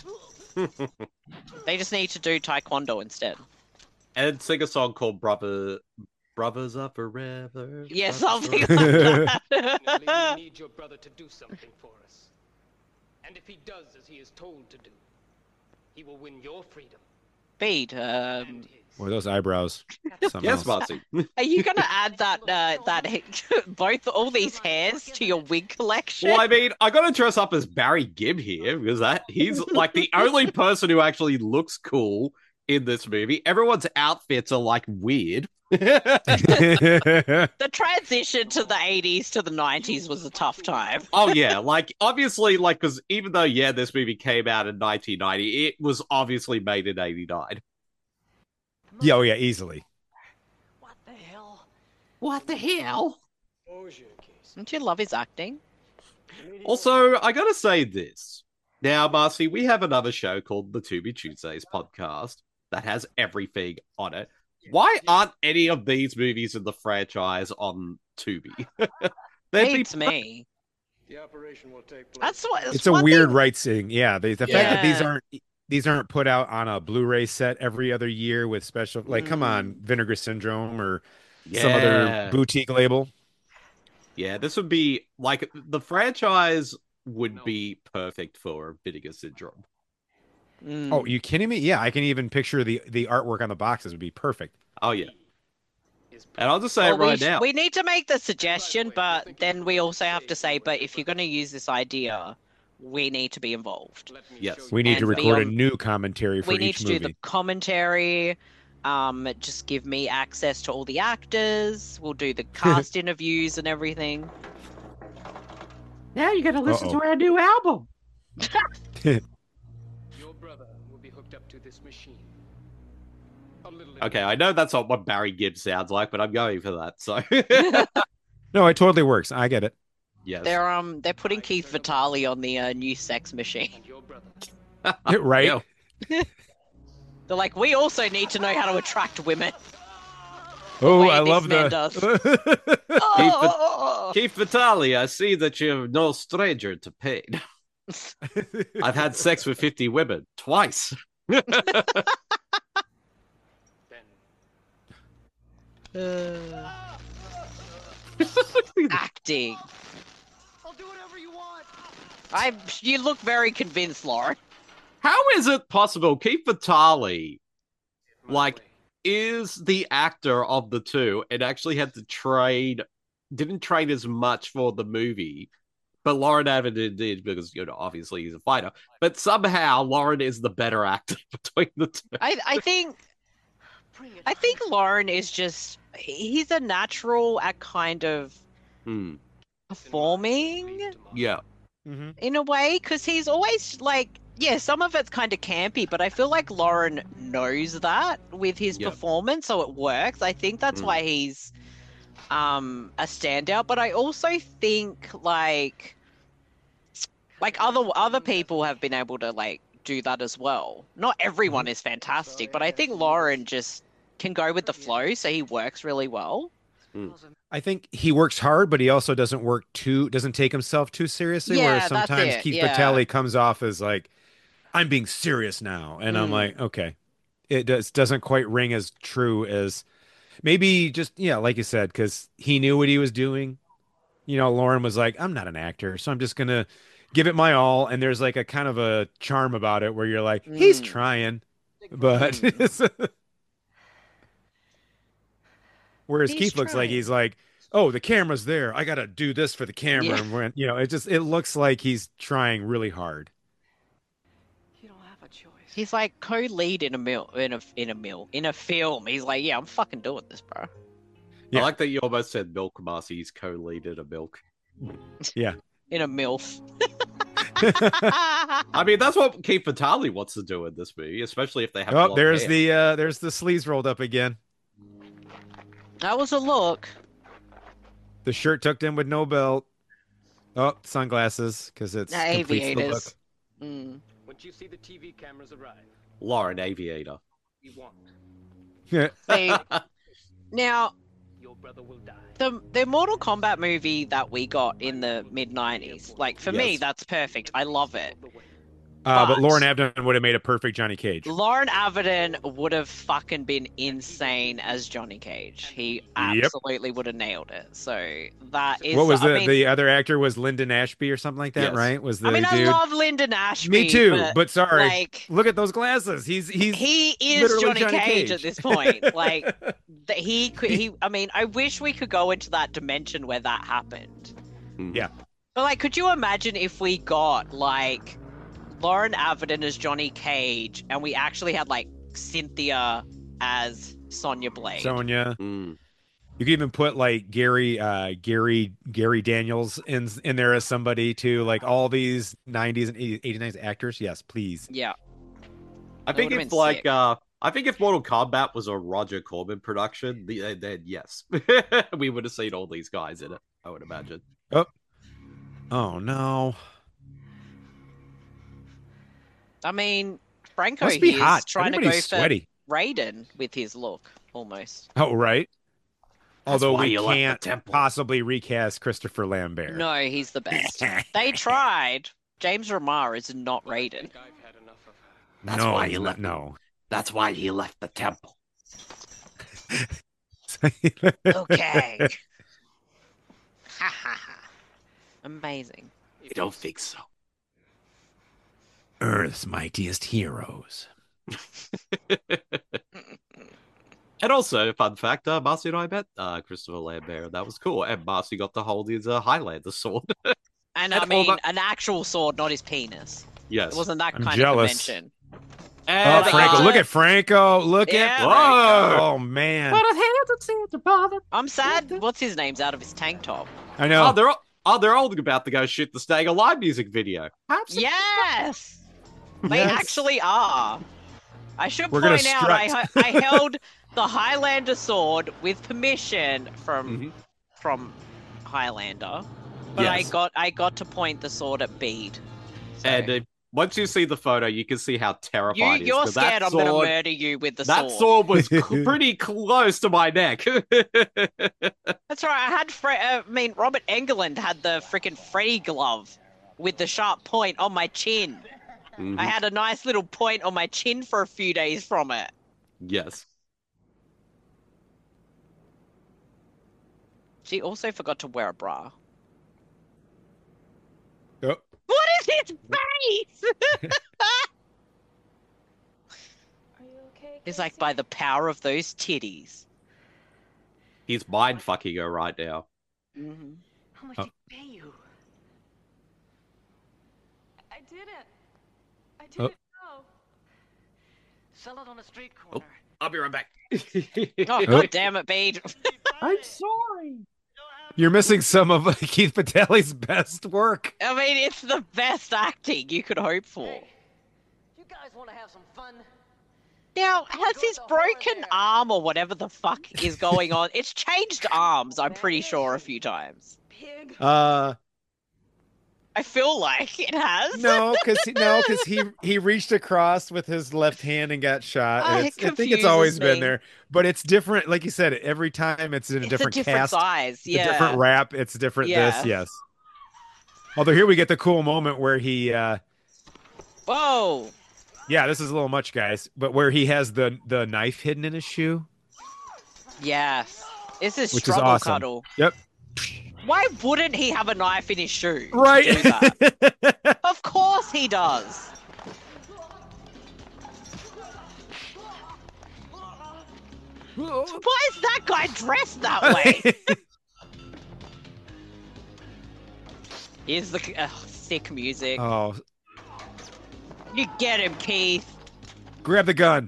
They just need to do Taekwondo instead. And sing a song called Brother Brothers Are Forever. Yeah, Brothers something Are- like that. We need your brother to do something for us. And if he does as he is told to do, he will win your freedom. Bede, um, Or those eyebrows. Something Yes, else. Marcy. are you going to add that uh, that both all these hairs to your wig collection? Well, I mean, I got to dress up as Barry Gibb here because that he's like the only person who actually looks cool in this movie. Everyone's outfits are like weird. The transition to the eighties to the nineties was a tough time. Oh yeah, like obviously, like because even though yeah, this movie came out in nineteen ninety, it was obviously made in eighty-nine. Yeah, oh yeah, easily. What the hell? What the hell? Don't you love his acting? Also, I gotta say this. Now, Marcy, we have another show called the To Be Tuesdays podcast that has everything on it. Why aren't any of these movies in the franchise on Tubi? They'd Beats me. The operation will take place. That's what. It's a weird rights thing. Yeah, the, the fact that these Yeah. aren't these aren't put out on a Blu-ray set every other year with special like come on, Vinegar Syndrome or some Yeah. other boutique label. Yeah, this would be like the franchise would be perfect for Vinegar Syndrome. Mm. Oh, you kidding me? Yeah, I can even picture the the artwork on the boxes would be perfect. Oh yeah. And I'll just say Well, it right we, now. we need to make the suggestion, but then we also have to say, but if you're going to use this idea, we need to be involved. Yes. We need to And be record a on- new commentary for We need each to movie. do the commentary. Um, just give me access to all the actors. We'll do the cast interviews and everything. Now you're gonna listen Uh-oh. to our new album. Your brother will be hooked up to this machine. A little Okay, I know that's not what Barry Gibb sounds like, but I'm going for that. So No, it totally works. I get it. yes. They're um they're putting Keith Vitale on the uh, new Sex Machine. Right? Yeah. They're like, we also need to know how to attract women. Oh, way I this love man the does. Keith, Oh! Keith Vitale, I see that you're no stranger to pain. I've had sex with fifty women twice. Uh, acting. I'll do whatever you want. I you look very convinced, Lauren. How is it possible Keith Vitale, like, is the actor of the two and actually had to train, didn't train as much for the movie, but Lauren Avon did because, you know, obviously he's a fighter, but somehow Lauren is the better actor between the two. I I think I think Lauren is just he's a natural at kind of Hmm. performing Yeah. in a way because he's always like yeah some of it's kind of campy but I feel like Lauren knows that with his Yep. performance so it works. I think that's Mm. why he's um a standout but I also think like like other other people have been able to like do that as well. Not everyone is fantastic but I think Lauren just can go with the flow so he works really well. I think he works hard, but he also doesn't work too doesn't take himself too seriously. Yeah, whereas that's sometimes it, Keith yeah. Vitale comes off as like, I'm being serious now. And I'm Mm. like, okay. It does doesn't quite ring as true as maybe just yeah, like you said, because he knew what he was doing. You know, Lauren was like, I'm not an actor, so I'm just gonna give it my all. And there's like a kind of a charm about it where you're like, he's Mm. trying. But whereas He's Keith looks like trying. he's like, oh, the camera's there. I gotta do this for the camera. Yeah. And when, you know, it just it looks like he's trying really hard. You don't have a choice. He's like co-lead in a mill in a in a mill in a film. He's like, yeah, I'm fucking doing this, bro. I like that you almost said milk, Marcy. He's co-lead in a milk. Yeah. In a MILF. I mean, that's what Keith Vitale wants to do in this movie, especially if they have. Oh, there's hair. the uh there's the sleeves rolled up again. That was a look. The shirt tucked in with no belt. Oh, sunglasses because it's The completes the aviators. look. Mm. Once you see the T V cameras arrive, Lauren Aviator. we want. Yeah. See, now, Your brother will die. the the Mortal Kombat movie that we got in the mid nineties, like for me, Yes. that's perfect. I love it. Uh, but But- Lauren Abden would have made a perfect Johnny Cage. Lauren Avedon would have fucking been insane as Johnny Cage. He Yep. absolutely would have nailed it. So that is What was I the mean, the other actor was Lyndon Ashby or something like that, Yes. right? Was the I mean, dude? I love Lyndon Ashby. Me too, but, but, sorry. like, Look at those glasses. He's he's he is literally Johnny, Johnny Cage, Cage. at this point. Like that he could he I mean, I wish we could go into that dimension where that happened. Yeah. But like, could you imagine if we got like Lauren Avedon as Johnny Cage and we actually had like Cynthia as Sonya Blade? Sonya. Mm. You could even put like Gary, uh, Gary, Gary Daniels in in there as somebody too. Like all these nineties and eighty-nineties actors. Yes, please. Yeah. I That think would've if been like sick. uh I think if Mortal Kombat was a Roger Corman production, the, then yes, we would have seen all these guys in it. I would imagine. Oh, oh no. I mean, Franco Must be here hot. is trying Everybody's to go sweaty. for Raiden with his look, almost. Oh right. Although why we you left the can't temple. possibly recast Christopher Lambert. No, he's the best. They tried. James Remar is not Raiden. That's no, why he's you not- left. No. That's why he left the temple. Okay. Ha ha ha. Amazing. You don't think so? Earth's mightiest heroes. And also, fun fact: uh, Marcy and I met uh, Christopher Lambert. That was cool. And Marcy got to hold his uh, Highlander sword. And, And I all mean, that- an actual sword, not his penis. Yes. It wasn't that I'm kind jealous. of convention. Oh, And, Franco! uh, Look at Franco! Look Yeah, at Franco. Oh man! I'm sad. What's his name's out of his tank top? I know. Oh, they're all, oh, they're all about to go shoot the Staying Alive music video. Yes, they Yes. actually are. I should We're gonna point out I, strut. I held the Highlander sword with permission from Mm-hmm. from Highlander, but I Yes. got I got to point the sword at Bede. So- And uh, once you see the photo, you can see how you, terrified he is. you're 'cause that scared I'm going to sword- murder you with the That sword. sword was cl- pretty close to my neck. That's right. I had Fre- uh, I mean, Robert Englund had the freaking Freddy glove with the sharp point on my chin. Mhm. I had a nice little point on my chin for a few days from it. Yes. She also forgot to wear a bra. Oh. What is his face? It's like by the power of those titties. He's mind fucking her right now. Mm-hmm. How much Oh. did he pay you? I didn't. I Oh. didn't know. Sell it on a street Oh, corner. I'll be right back. Oh, god damn it, Bede. I'm sorry. You're missing some of uh, Keith Vitale's best work. I mean, it's the best acting you could hope for. You guys want to have some fun? Now, has his broken arm or whatever the fuck is going on? It's changed arms, I'm pretty sure, a few times. Uh, I feel like it has. no, because no, because he he reached across with his left hand and got shot. Ah, and it it's- I think it's confuses always been me. there, but it's different. Like you said, every time it's in a It's different a different cast, size, it's a yeah. different wrap. It's different Yeah. this, yes. Although here we get the cool moment where he, uh, Whoa. yeah, this is a little much, guys, but where he has the the knife hidden in his shoe, Yes. This is which is struggle awesome. cuddle. Yep. Why wouldn't he have a knife in his shoe? to Right. do that? Of course he does. Why is that guy dressed that way? Here's the uh, sick music. Oh, You get him, Keith. Grab the gun.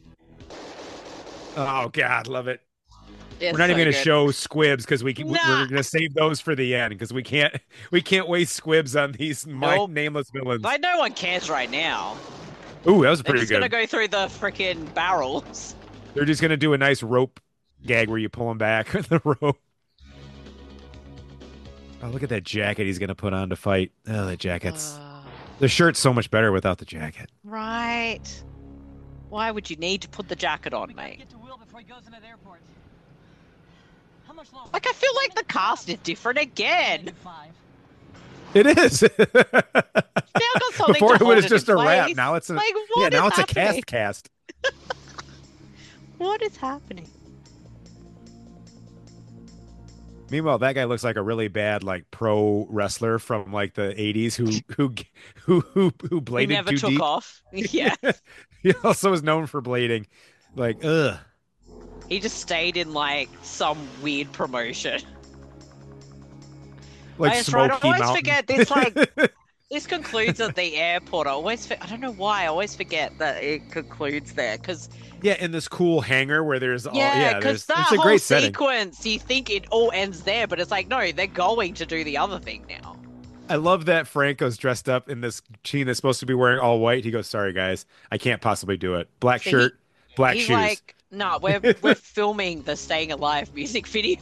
Oh God, love it. It's we're not so even going to good. show squibs because we can, Nah. we're going to save those for the end because we can't we can't waste squibs on these my Nope. nameless villains. Like no one cares right now. Ooh, that was They're pretty just good. gonna go through the freaking barrels. They're just going to do a nice rope gag where you pull them back with the rope. Oh, look at that jacket he's going to put on to fight. Oh, that jacket's Uh, the shirt's so much better without the jacket. right. Why would you need to put the jacket on, mate? Like I feel like the cast is different again. It is. Now got something Before to it was hold just in a rap. place. Now it's a Like, yeah. what Now is it's a happening? cast cast. What is happening? Meanwhile, that guy looks like a really bad like pro wrestler from like the eighties who who who who who He bladed never too took deep. off. Yeah. He also is known for blading. Like, ugh. He just stayed in like some weird promotion. Like I just right, I Smoky always Mountain. forget this. Like this concludes at the airport. I always, for- I don't know why. I always forget that it concludes there because Yeah, in this cool hangar where there's all yeah, yeah, because there's that it's a whole great setting. sequence, you think it all ends there, but it's like no, they're going to do the other thing now. I love that Franco's dressed up in this team that's supposed to be wearing all white. He goes, "Sorry guys, I can't possibly do it. Black So shirt, he- black He's shoes." like, no, we're we're filming the Staying Alive music video.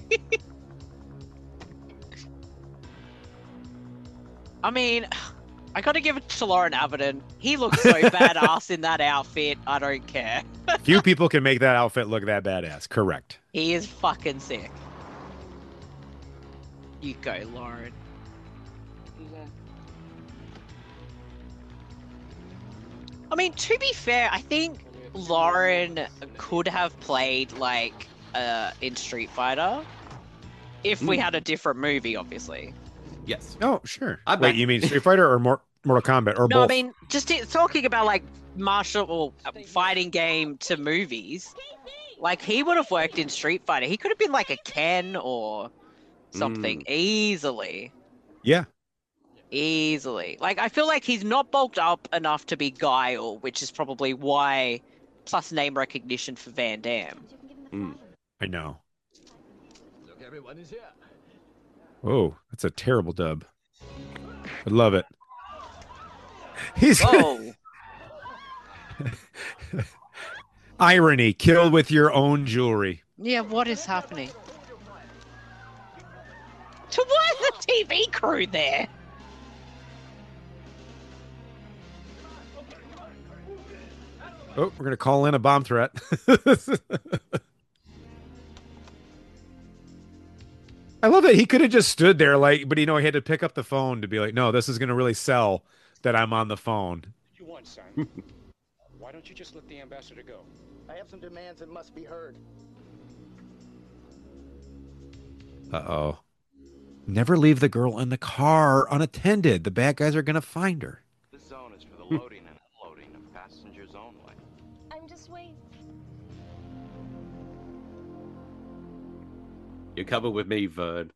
I mean, I gotta give it to Lauren Avedon. He looks so badass in that outfit. I don't care. Few people can make that outfit look that badass. Correct. He is fucking sick. You go, Lauren. I mean, to be fair, I think Lauren could have played like uh, in Street Fighter if we Mm. had a different movie, obviously. Yes. Oh, sure. I bet- Wait, you mean Street Fighter or Mor- Mortal Kombat or No, both? I mean just it, talking about like martial or uh, fighting game to movies. Like he would have worked in Street Fighter. He could have been like a Ken or something easily. Yeah. Easily. Like, I feel like he's not bulked up enough to be Guile, which is probably why, plus name recognition for Van Damme. Mm. I know. Look, everyone is here. Oh, that's a terrible dub. I love it. He's Whoa. irony. Kill with your own jewelry. Yeah, what is happening? So why is the T V crew there? Oh, we're gonna call in a bomb threat. I love that he could have just stood there, like, but you know, he had to pick up the phone to be like, "No, this is gonna really sell that I'm on the phone." You want, son? Why don't you just let the ambassador go? I have some demands that must be heard. Uh oh. Never leave the girl in the car unattended. The bad guys are gonna find her. This zone is for the loading and unloading of passengers only. I'm just waiting. You're coming with me, Vern.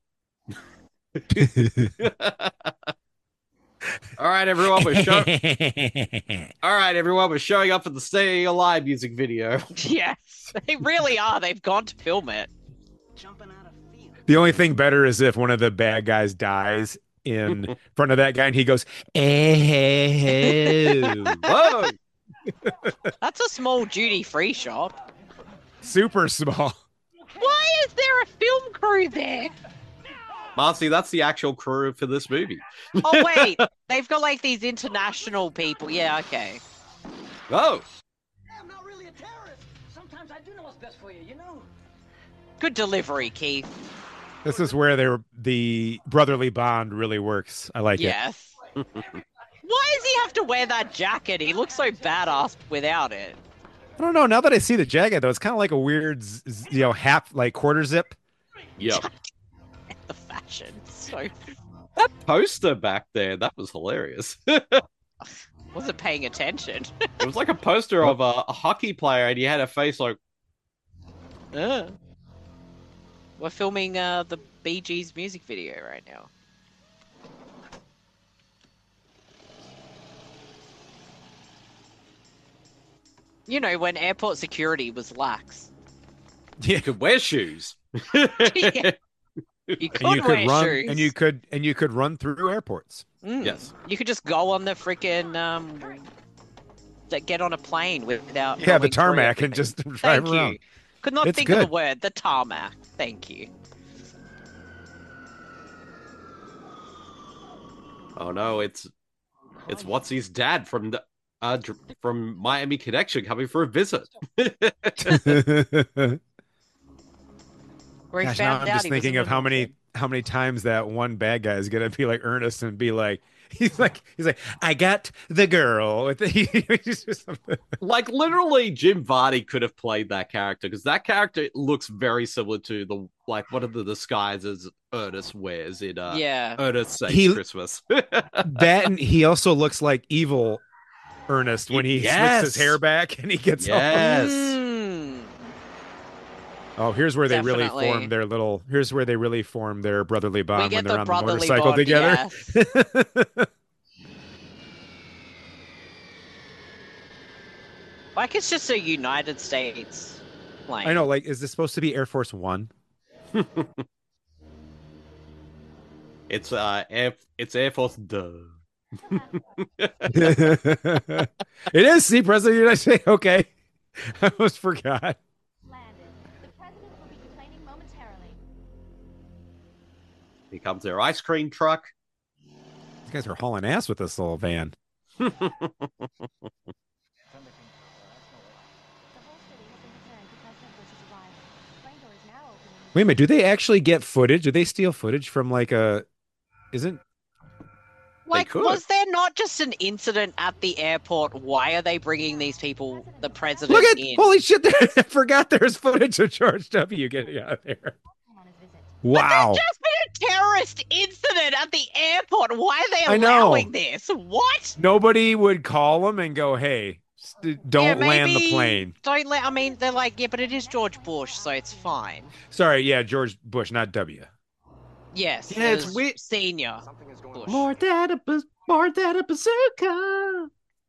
All right, everyone. We're show- All right, everyone. We're showing up for the Staying Alive music video. Yes, they really are. They've gone to film it. The only thing better is if one of the bad guys dies in front of that guy and he goes, "Eh." Whoa. That's a small duty-free shop. Super small. Why is there a film crew there? Marcy, that's the actual crew for this movie. Oh wait, they've got like these international people. Yeah, okay. Oh. I'm not really a terrorist. Sometimes I do know what's best for you, you know? Good delivery, Keith. This is where they the brotherly bond really works. I like Yes. Why does he have to wear that jacket? He looks so badass without it. it. I don't know. Now that I see the jacket, though, it's kind of like a weird, z- z- you know, half like quarter zip. Yep. The fashion, so That poster back there, that was hilarious. wasn't paying attention. It was like a poster of a, a hockey player, and he had a face like. Uh. We're filming uh, the Bee Gees music video right now. You know, when airport security was lax. Yeah. You could wear shoes. Yeah. You could, and you could wear run, shoes. and you could, and you could run through airports. Mm. Yes. You could just go on the freaking um, get on a plane without. Yeah, the going through tarmac and everything. just drive Thank around. You. Could not It's think good. of the word. The tarmac. Thank you. Oh no, it's it's Watsy's dad from the uh dr- from Miami Connection coming for a visit. Where he Gosh, now found I'm out just he was thinking a of how little many how many times that one bad guy is gonna be like Ernest and be like, he's like, he's like, I got the girl. With the, he's just something. Like literally, Jim Varney could have played that character because that character looks very similar to the like one of the disguises Ernest wears in uh, Yeah. Ernest Saves He- Christmas. That and he also looks like evil Ernest when he Yes. slicks his hair back and he gets Yes. Mm. all. Oh, here's where they really Definitely. form their little. Here's where they really form their brotherly bond get when they're the on the brotherly motorcycle bond, together. yes. Like it's just a United States plane. I know. Like, is this supposed to be Air Force One? It's uh, Air, it's Air Force. Duh. It is. See, President of the United States. Okay, I almost forgot. Here comes their ice cream truck. These guys are hauling ass with this little van. Wait a minute. Do they actually get footage? Do they steal footage from like a? Isn't Like, could. was there not just an incident at the airport? Why are they bringing these people, the president, look at in? holy shit! There, I forgot there's footage of George W. getting out of there. Wow. Just been a terrorist incident at the airport. Why are they I know. allowing this? What? Nobody would call him and go, "Hey, st- don't Yeah, land the maybe plane." Don't let. I mean, they're like, yeah, but it is George Bush, so it's fine. Sorry, yeah, George Bush, not W. Yes. Yeah, it's it was weird. Senior. Bush. More than a baz- more than a bazooka.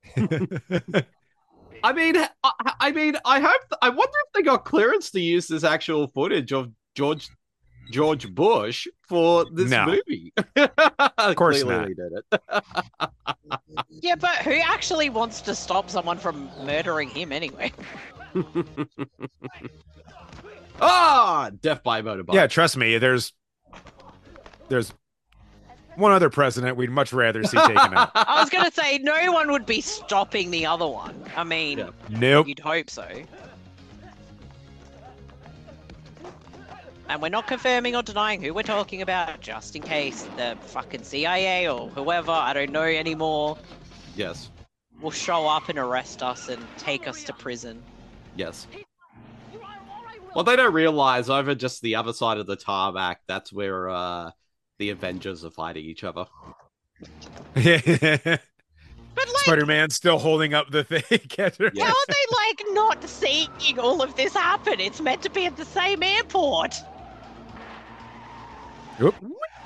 I mean, I, I mean, I hope. I wonder if they got clearance to use this actual footage of George George Bush for this No. movie. Of course Clearly not. they did it. Yeah, but who actually wants to stop someone from murdering him anyway? Ah, death by motorbike. Yeah, trust me. There's there's one other president we'd much rather see taken out. I was gonna say no one would be stopping the other one. I mean, Nope. you'd hope so. And we're not confirming or denying who we're talking about, just in case the fucking C I A or whoever, I don't know anymore, Yes. will show up and arrest us and take us to prison. Yes. Well, they don't realize over just the other side of the tarmac, that's where uh, the Avengers are fighting each other. Spider-Man's still holding up the thing. How are they like not seeing all of this happen? It's meant to be at the same airport. Oop.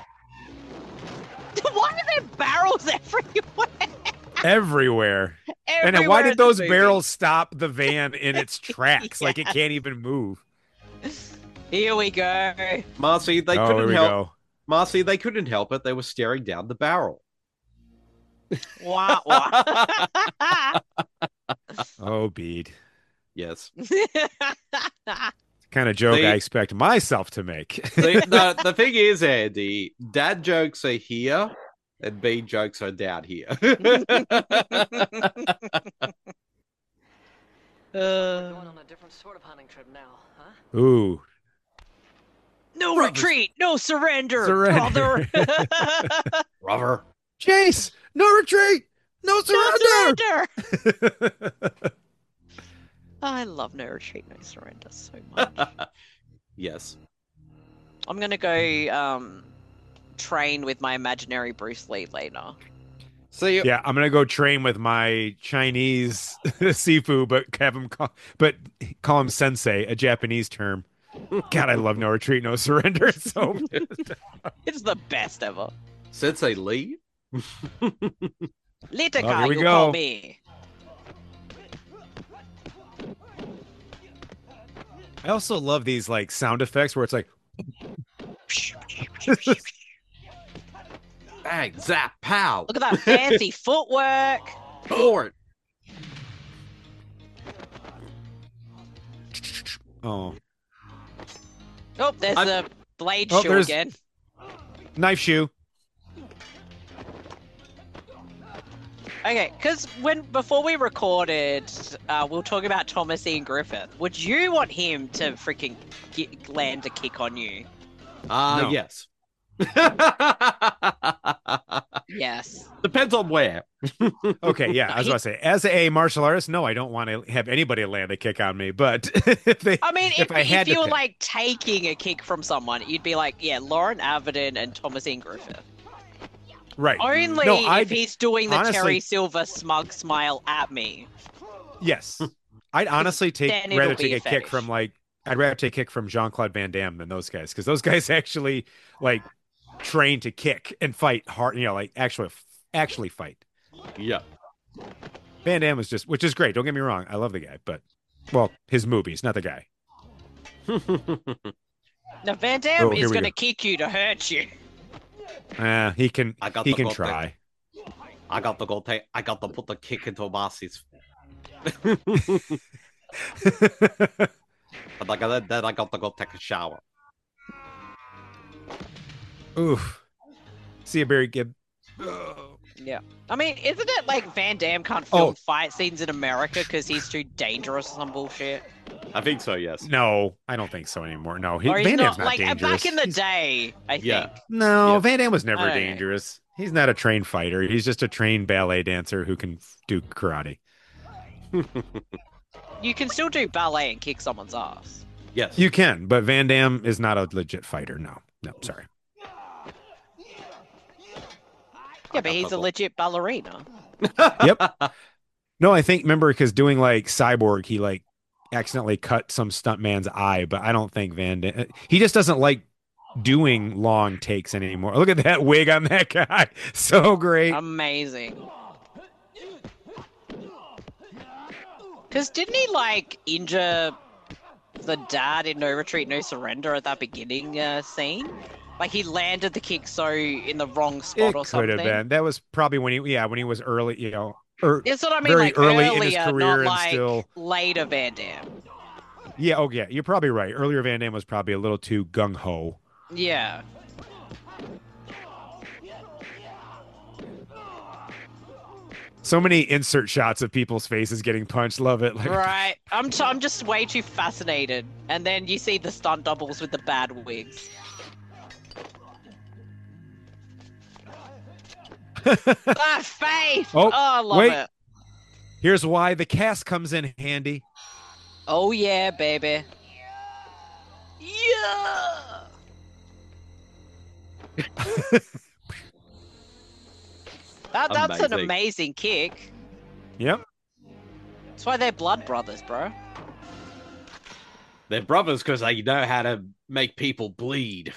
Why are there barrels everywhere? Everywhere. And then Everywhere why in did the those movie. barrels stop the van in its tracks? Like it can't even move. Here we go. Marcy, they Oh, couldn't here we help. go. Marcy, they couldn't help it. They were staring down the barrel. Wah, wah. Oh, Bede. Yes. Kind of joke The- I expect myself to make. the, the, the thing is, Andy, dad jokes are here and B jokes are down here. Going on a different sort of hunting trip now, huh? Ooh. No retreat, no surrender, Surrender. brother. Brother. Chase, no retreat, no surrender. No surrender. I love no retreat, no surrender so much. Yes. I'm gonna go um, train with my imaginary Bruce Lee later. So you, Yeah, I'm gonna go train with my Chinese Sifu, but have him call, but call him Sensei, a Japanese term. God, I love no retreat, no surrender. It's so It's the best ever. Sensei Lee? Litaka, Oh, here we you go. call me. I also love these like sound effects where it's like bang, zap, pow. Look at that fancy footwork. Forward. Oh. Oh, there's I'm- the blade Oh, shoe there's- again. Knife shoe. Okay, because when before we recorded, uh, we were talking about Thomas Ian Griffith. Would you want him to freaking ki- land a kick on you? Uh, No. yes. Yes. Depends on where. Okay, yeah, I was about to say, as a martial artist, no, I don't want to have anybody land a kick on me. But if they, I mean, if, if I if, had to you were pick- like taking a kick from someone, you'd be like, yeah, Lauren Avedon and Thomas Ian Griffith. right, Only no, if I'd- he's doing the honestly- Terry Silver smug smile at me. Yes, I'd honestly take then it'll rather be take a a kick fetish. from like I'd rather take a kick from Jean Claude Van Damme than those guys because those guys actually like train to kick and fight hard. You know, like actually actually fight. Yeah. Van Damme was just, which is great. Don't get me wrong, I love the guy, but well, his movies, not the guy. Now, Van Damme Oh, here is we going to go. kick you to hurt you. Uh, he can. I got he the can goal try. I got to go take. I got to put the kick into Marcy's. But I got then I got to go take a shower. Oof. See a Barry Gibb. Yeah. I mean, isn't it like Van Damme can't film Oh. fight scenes in America because he's too dangerous or some bullshit? I think so. Yes. No, I don't think so anymore. No, he, Or he's Van Damme's not, not, like dangerous. back in the day, I think. Yeah. No, Yeah. Van Damme was never I don't know. dangerous. He's not a trained fighter. He's just a trained ballet dancer who can f- do karate. You can still do ballet and kick someone's ass. Yes. You can, but Van Damme is not a legit fighter. No, no, sorry. Yeah, but he's a legit ballerina. Yep. No, I think remember because doing like Cyborg, he like accidentally cut some stuntman's eye, but I don't think Van Damme. He just doesn't like doing long takes anymore. Look at that wig on that guy, so great. Amazing. Because didn't he like injure the dad in No Retreat, No Surrender at that beginning uh, scene? Like he landed the kick so in the wrong spot It or could something. have been. That was probably when he, yeah, when he was early, you know, or That's what I mean, very like early earlier, in his career not and like still. later Van Damme. Yeah, oh yeah, you're probably right. Earlier Van Damme was probably a little too gung ho. Yeah. So many insert shots of people's faces getting punched. Love it. Like, Right. I'm t- I'm just way too fascinated. And then you see the stunt doubles with the bad wigs. That face! Oh, Oh, I love wait. it. Here's why the cast comes in handy. Oh yeah, baby. Yeah. That, that's an Amazing. amazing kick. Yep. That's why they're blood brothers, bro. They're brothers because they know how to make people bleed.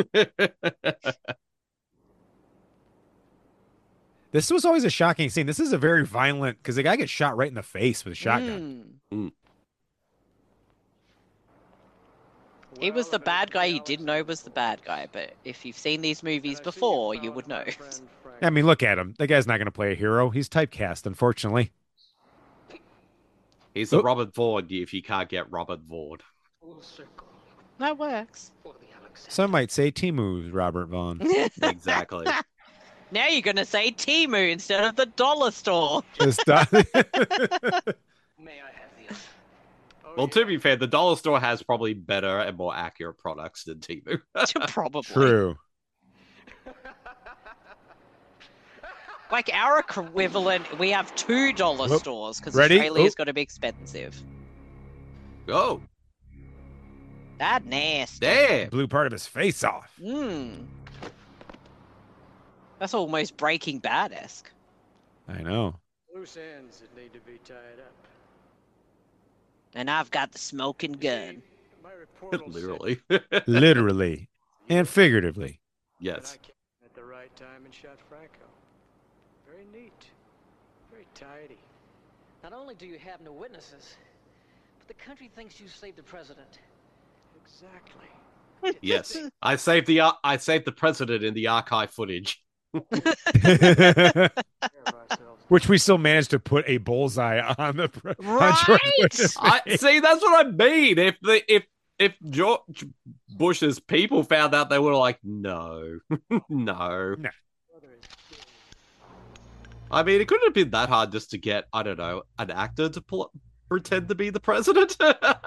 This was always a shocking scene. This is a very violent because the guy gets shot right in the face with a shotgun. Mm. He was the bad guy you didn't know was the bad guy, but if you've seen these movies before, you would know. I mean, look at him. The guy's not going to play a hero. He's typecast, unfortunately. He's the Oh. Robert Vaughn if you can't get Robert Vaughn. That works. Some might say Timu Robert Vaughn. Exactly. Now you're gonna say Timu instead of the dollar store. Just, uh, Well, to be fair, the dollar store has probably better and more accurate products than Temu. Probably. True. Like our equivalent, we have two dollar Whoop. stores because Ready? Australia's Oh. got to be expensive. Oh, That nasty. damn. Blew part of his face off. Mm. That's almost Breaking Bad-esque. I know. Loose ends that need to be tied up. And I've got the smoking gun. My report will say Literally. Literally and figuratively. Yes. I came at the right time and shot Franco. Very neat. Very tidy. Not only do you have no witnesses, but the country thinks you saved the president. Exactly. Yes, I saved the ar- I saved the president in the archive footage. Which we still managed to put a bullseye on the pre- on Right? George Bush's I face. see. That's what I mean. If the if if George Bush's people found out, they were like, no, no. No. I mean, it couldn't have been that hard just to get, I don't know, an actor to pull, pretend to be the president.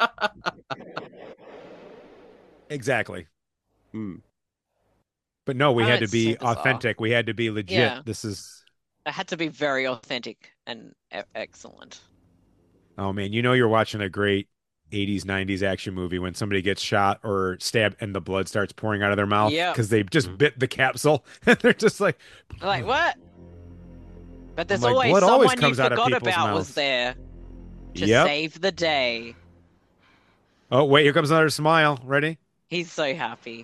Exactly. Hmm. But no, we Oh, had to it's be so bizarre. authentic. We had to be legit. Yeah. This is. It had to be very authentic and e- excellent. Oh man, you know you're watching a great eighties, nineties action movie when somebody gets shot or stabbed and the blood starts pouring out of their mouth Yep. because they just bit the capsule and they're just like, Like what? But there's like, always blood someone always you comes out of forgot people's about mouths. was there to Yep. save the day. oh wait, here comes another smile. Ready? He's so happy.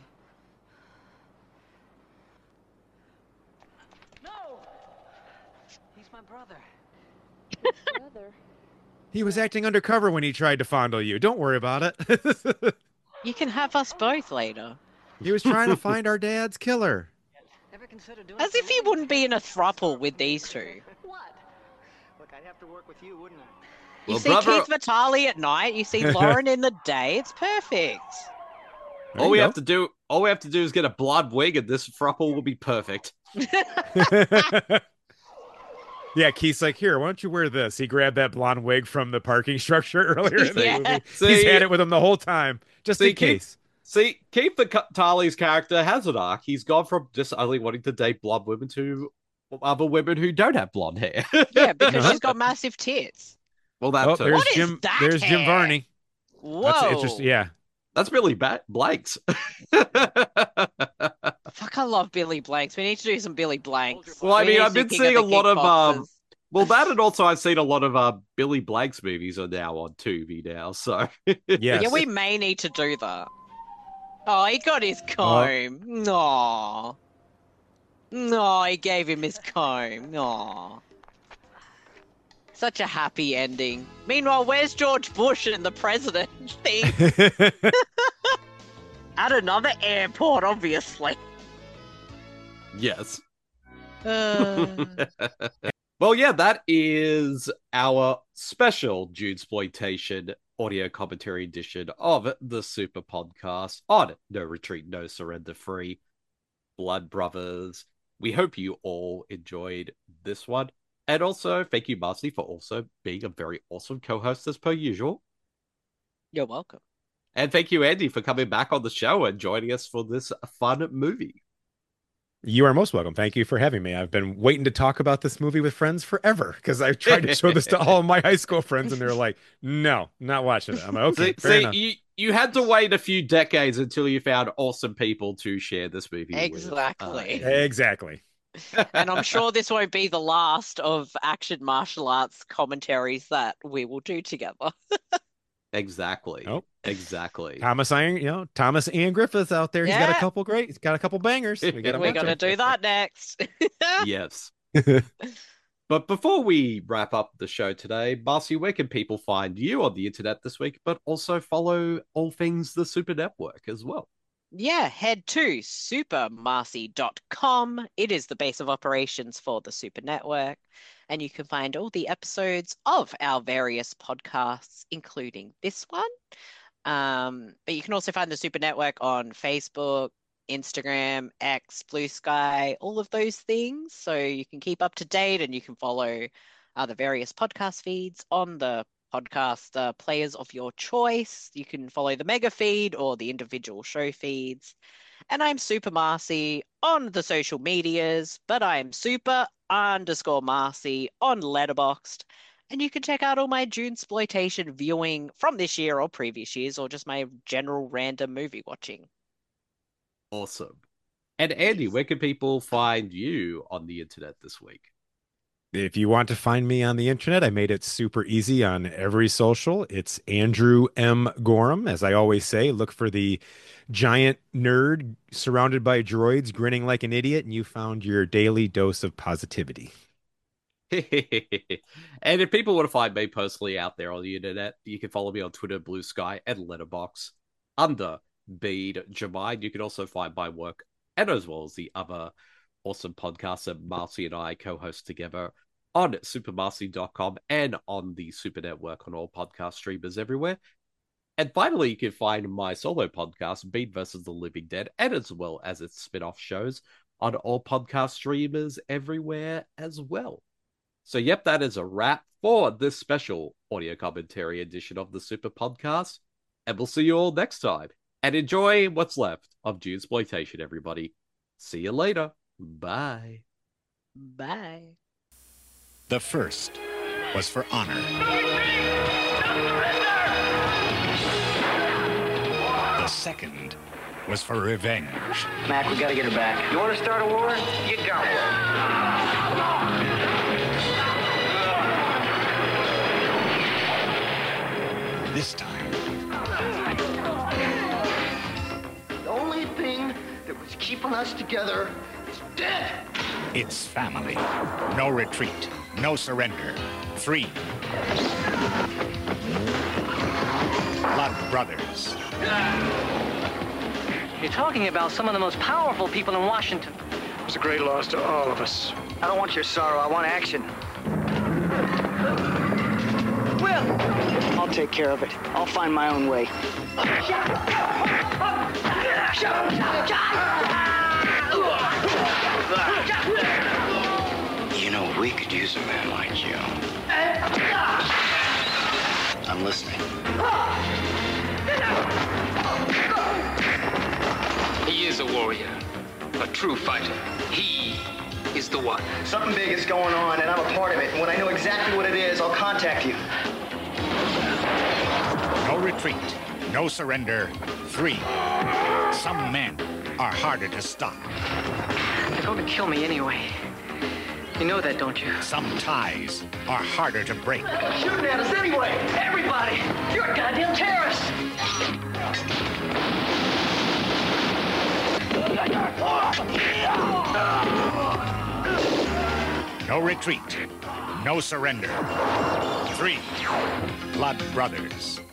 No! He's my brother. Brother. He was acting undercover when he tried to fondle you. Don't worry about it. You can have us both later. He was trying to find our dad's killer. Ever consider doing As if he wouldn't be in a throuple with these two. What? Look, I'd have to work with you, wouldn't I? You Well, see brother- Keith Vitale at night, you see Lauren in the day. It's perfect. all we have to do, all we have to do is get a blood wig, and this throuple will be perfect. Yeah, Keith's like, here, why don't you wear this? He grabbed that blonde wig from the parking structure earlier in the Yeah. movie. See- He's had it with him the whole time, just See, in case. See, Keith Vitale's character has an arc. He's gone from just only wanting to date blonde women to other women who don't have blonde hair. Yeah, because Uh-huh. she's got massive tits. Well, that Oh, too. there's What is Jim. that There's Jim hair? Varney. Whoa. That's, it's just yeah. That's Billy ba- Blanks. Fuck, I love Billy Blanks. We need to do some Billy Blanks. Well, I We mean, need I've to been King seeing a the lot of um. Kickboxers. Well, that and also I've seen a lot of uh Billy Blanks movies are now on Tubi now. So Yes. Yeah, we may need to do that. Oh, he got his comb. No. No, he gave him his comb. No. Such a happy ending. Meanwhile, where's George Bush and the president thing? At another airport, obviously. yes. Uh, Well, yeah, that is our special Judesploitation audio commentary edition of the Super Podcast on No Retreat, No Surrender Free, Blood Brothers. We hope you all enjoyed this one. And also, thank you, Marcy, for also being a very awesome co-host as per usual. You're welcome. And thank you, Andy, for coming back on the show and joining us for this fun movie. You are most welcome. Thank you for having me. I've been waiting to talk about this movie with friends forever because I've tried to show this to all of my high school friends, and they're like, "No, not watching it." I'm like, "Okay, See, fair see enough." you, you had to wait a few decades until you found awesome people to share this movie Exactly. with. Uh, Exactly. And I'm sure this won't be the last of action martial arts commentaries that we will do together. exactly. Oh. Exactly. Thomas Iron, you know, Thomas Ian Griffith out there. He's got a Yeah. couple great. He's got a couple bangers. We got We're going to do that next. Yes. But before we wrap up the show today, Marcy, where can people find you on the internet this week, but also follow all things the Super Network as well? Yeah, head to super marcy dot com. It is the base of operations for the Super Network. And you can find all the episodes of our various podcasts, including this one. Um, but you can also find the Super Network on Facebook, Instagram, X, Blue Sky, all of those things. So you can keep up to date and you can follow uh, the various podcast feeds on the podcast uh, players of your choice. You can follow the mega feed or the individual show feeds. And I'm Super Marcy on the social medias, but I'm super underscore Marcy on Letterboxd. And you can check out all my June-sploitation viewing from this year or previous years, or just my general random movie watching. Awesome. And Andy, where can people find you on the internet this week? If you want to find me on the internet, I made it super easy on every social. It's Andrew M. Gorham. As I always say, look for the giant nerd surrounded by droids grinning like an idiot, and you found your daily dose of positivity. And if people want to find me personally out there on the internet, you can follow me on Twitter, Blue Sky, and Letterboxd. under Bede Jermaine. You can also find my work, and as well as the other awesome podcasts that Marcy and I co-host together on super marcy dot com and on the Super Network on all podcast streamers everywhere. And finally, you can find my solo podcast, Bede versus the Living Dead, and as well as its spin-off shows on all podcast streamers everywhere as well. So, yep, that is a wrap for this special audio commentary edition of the Super Podcast. And we'll see you all next time. And enjoy what's left of Junesploitation, everybody. See you later. Bye. Bye. The first was for honor. The second was for revenge. Mac, we gotta get her back. You wanna start a war? You got one. This time, The only thing that was keeping us together is dead. it's family. No retreat. No surrender. Three. Blood brothers. You're talking about some of the most powerful people in Washington. It was a great loss to all of us. I don't want your sorrow, I want action. Will! I'll take care of it. I'll find my own way. You know, we could use a man like you. I'm listening. He is a warrior, a true fighter. He is the one. Something big is going on, and I'm a part of it. And when I know exactly what it is, I'll contact you. No retreat. No surrender. Three. Some men are harder to stop. They're going to kill me anyway. You know that, don't you? Some ties are harder to break. They're shooting at us anyway! Everybody! You're a goddamn terrorist! No retreat. No surrender. Three. Blood brothers.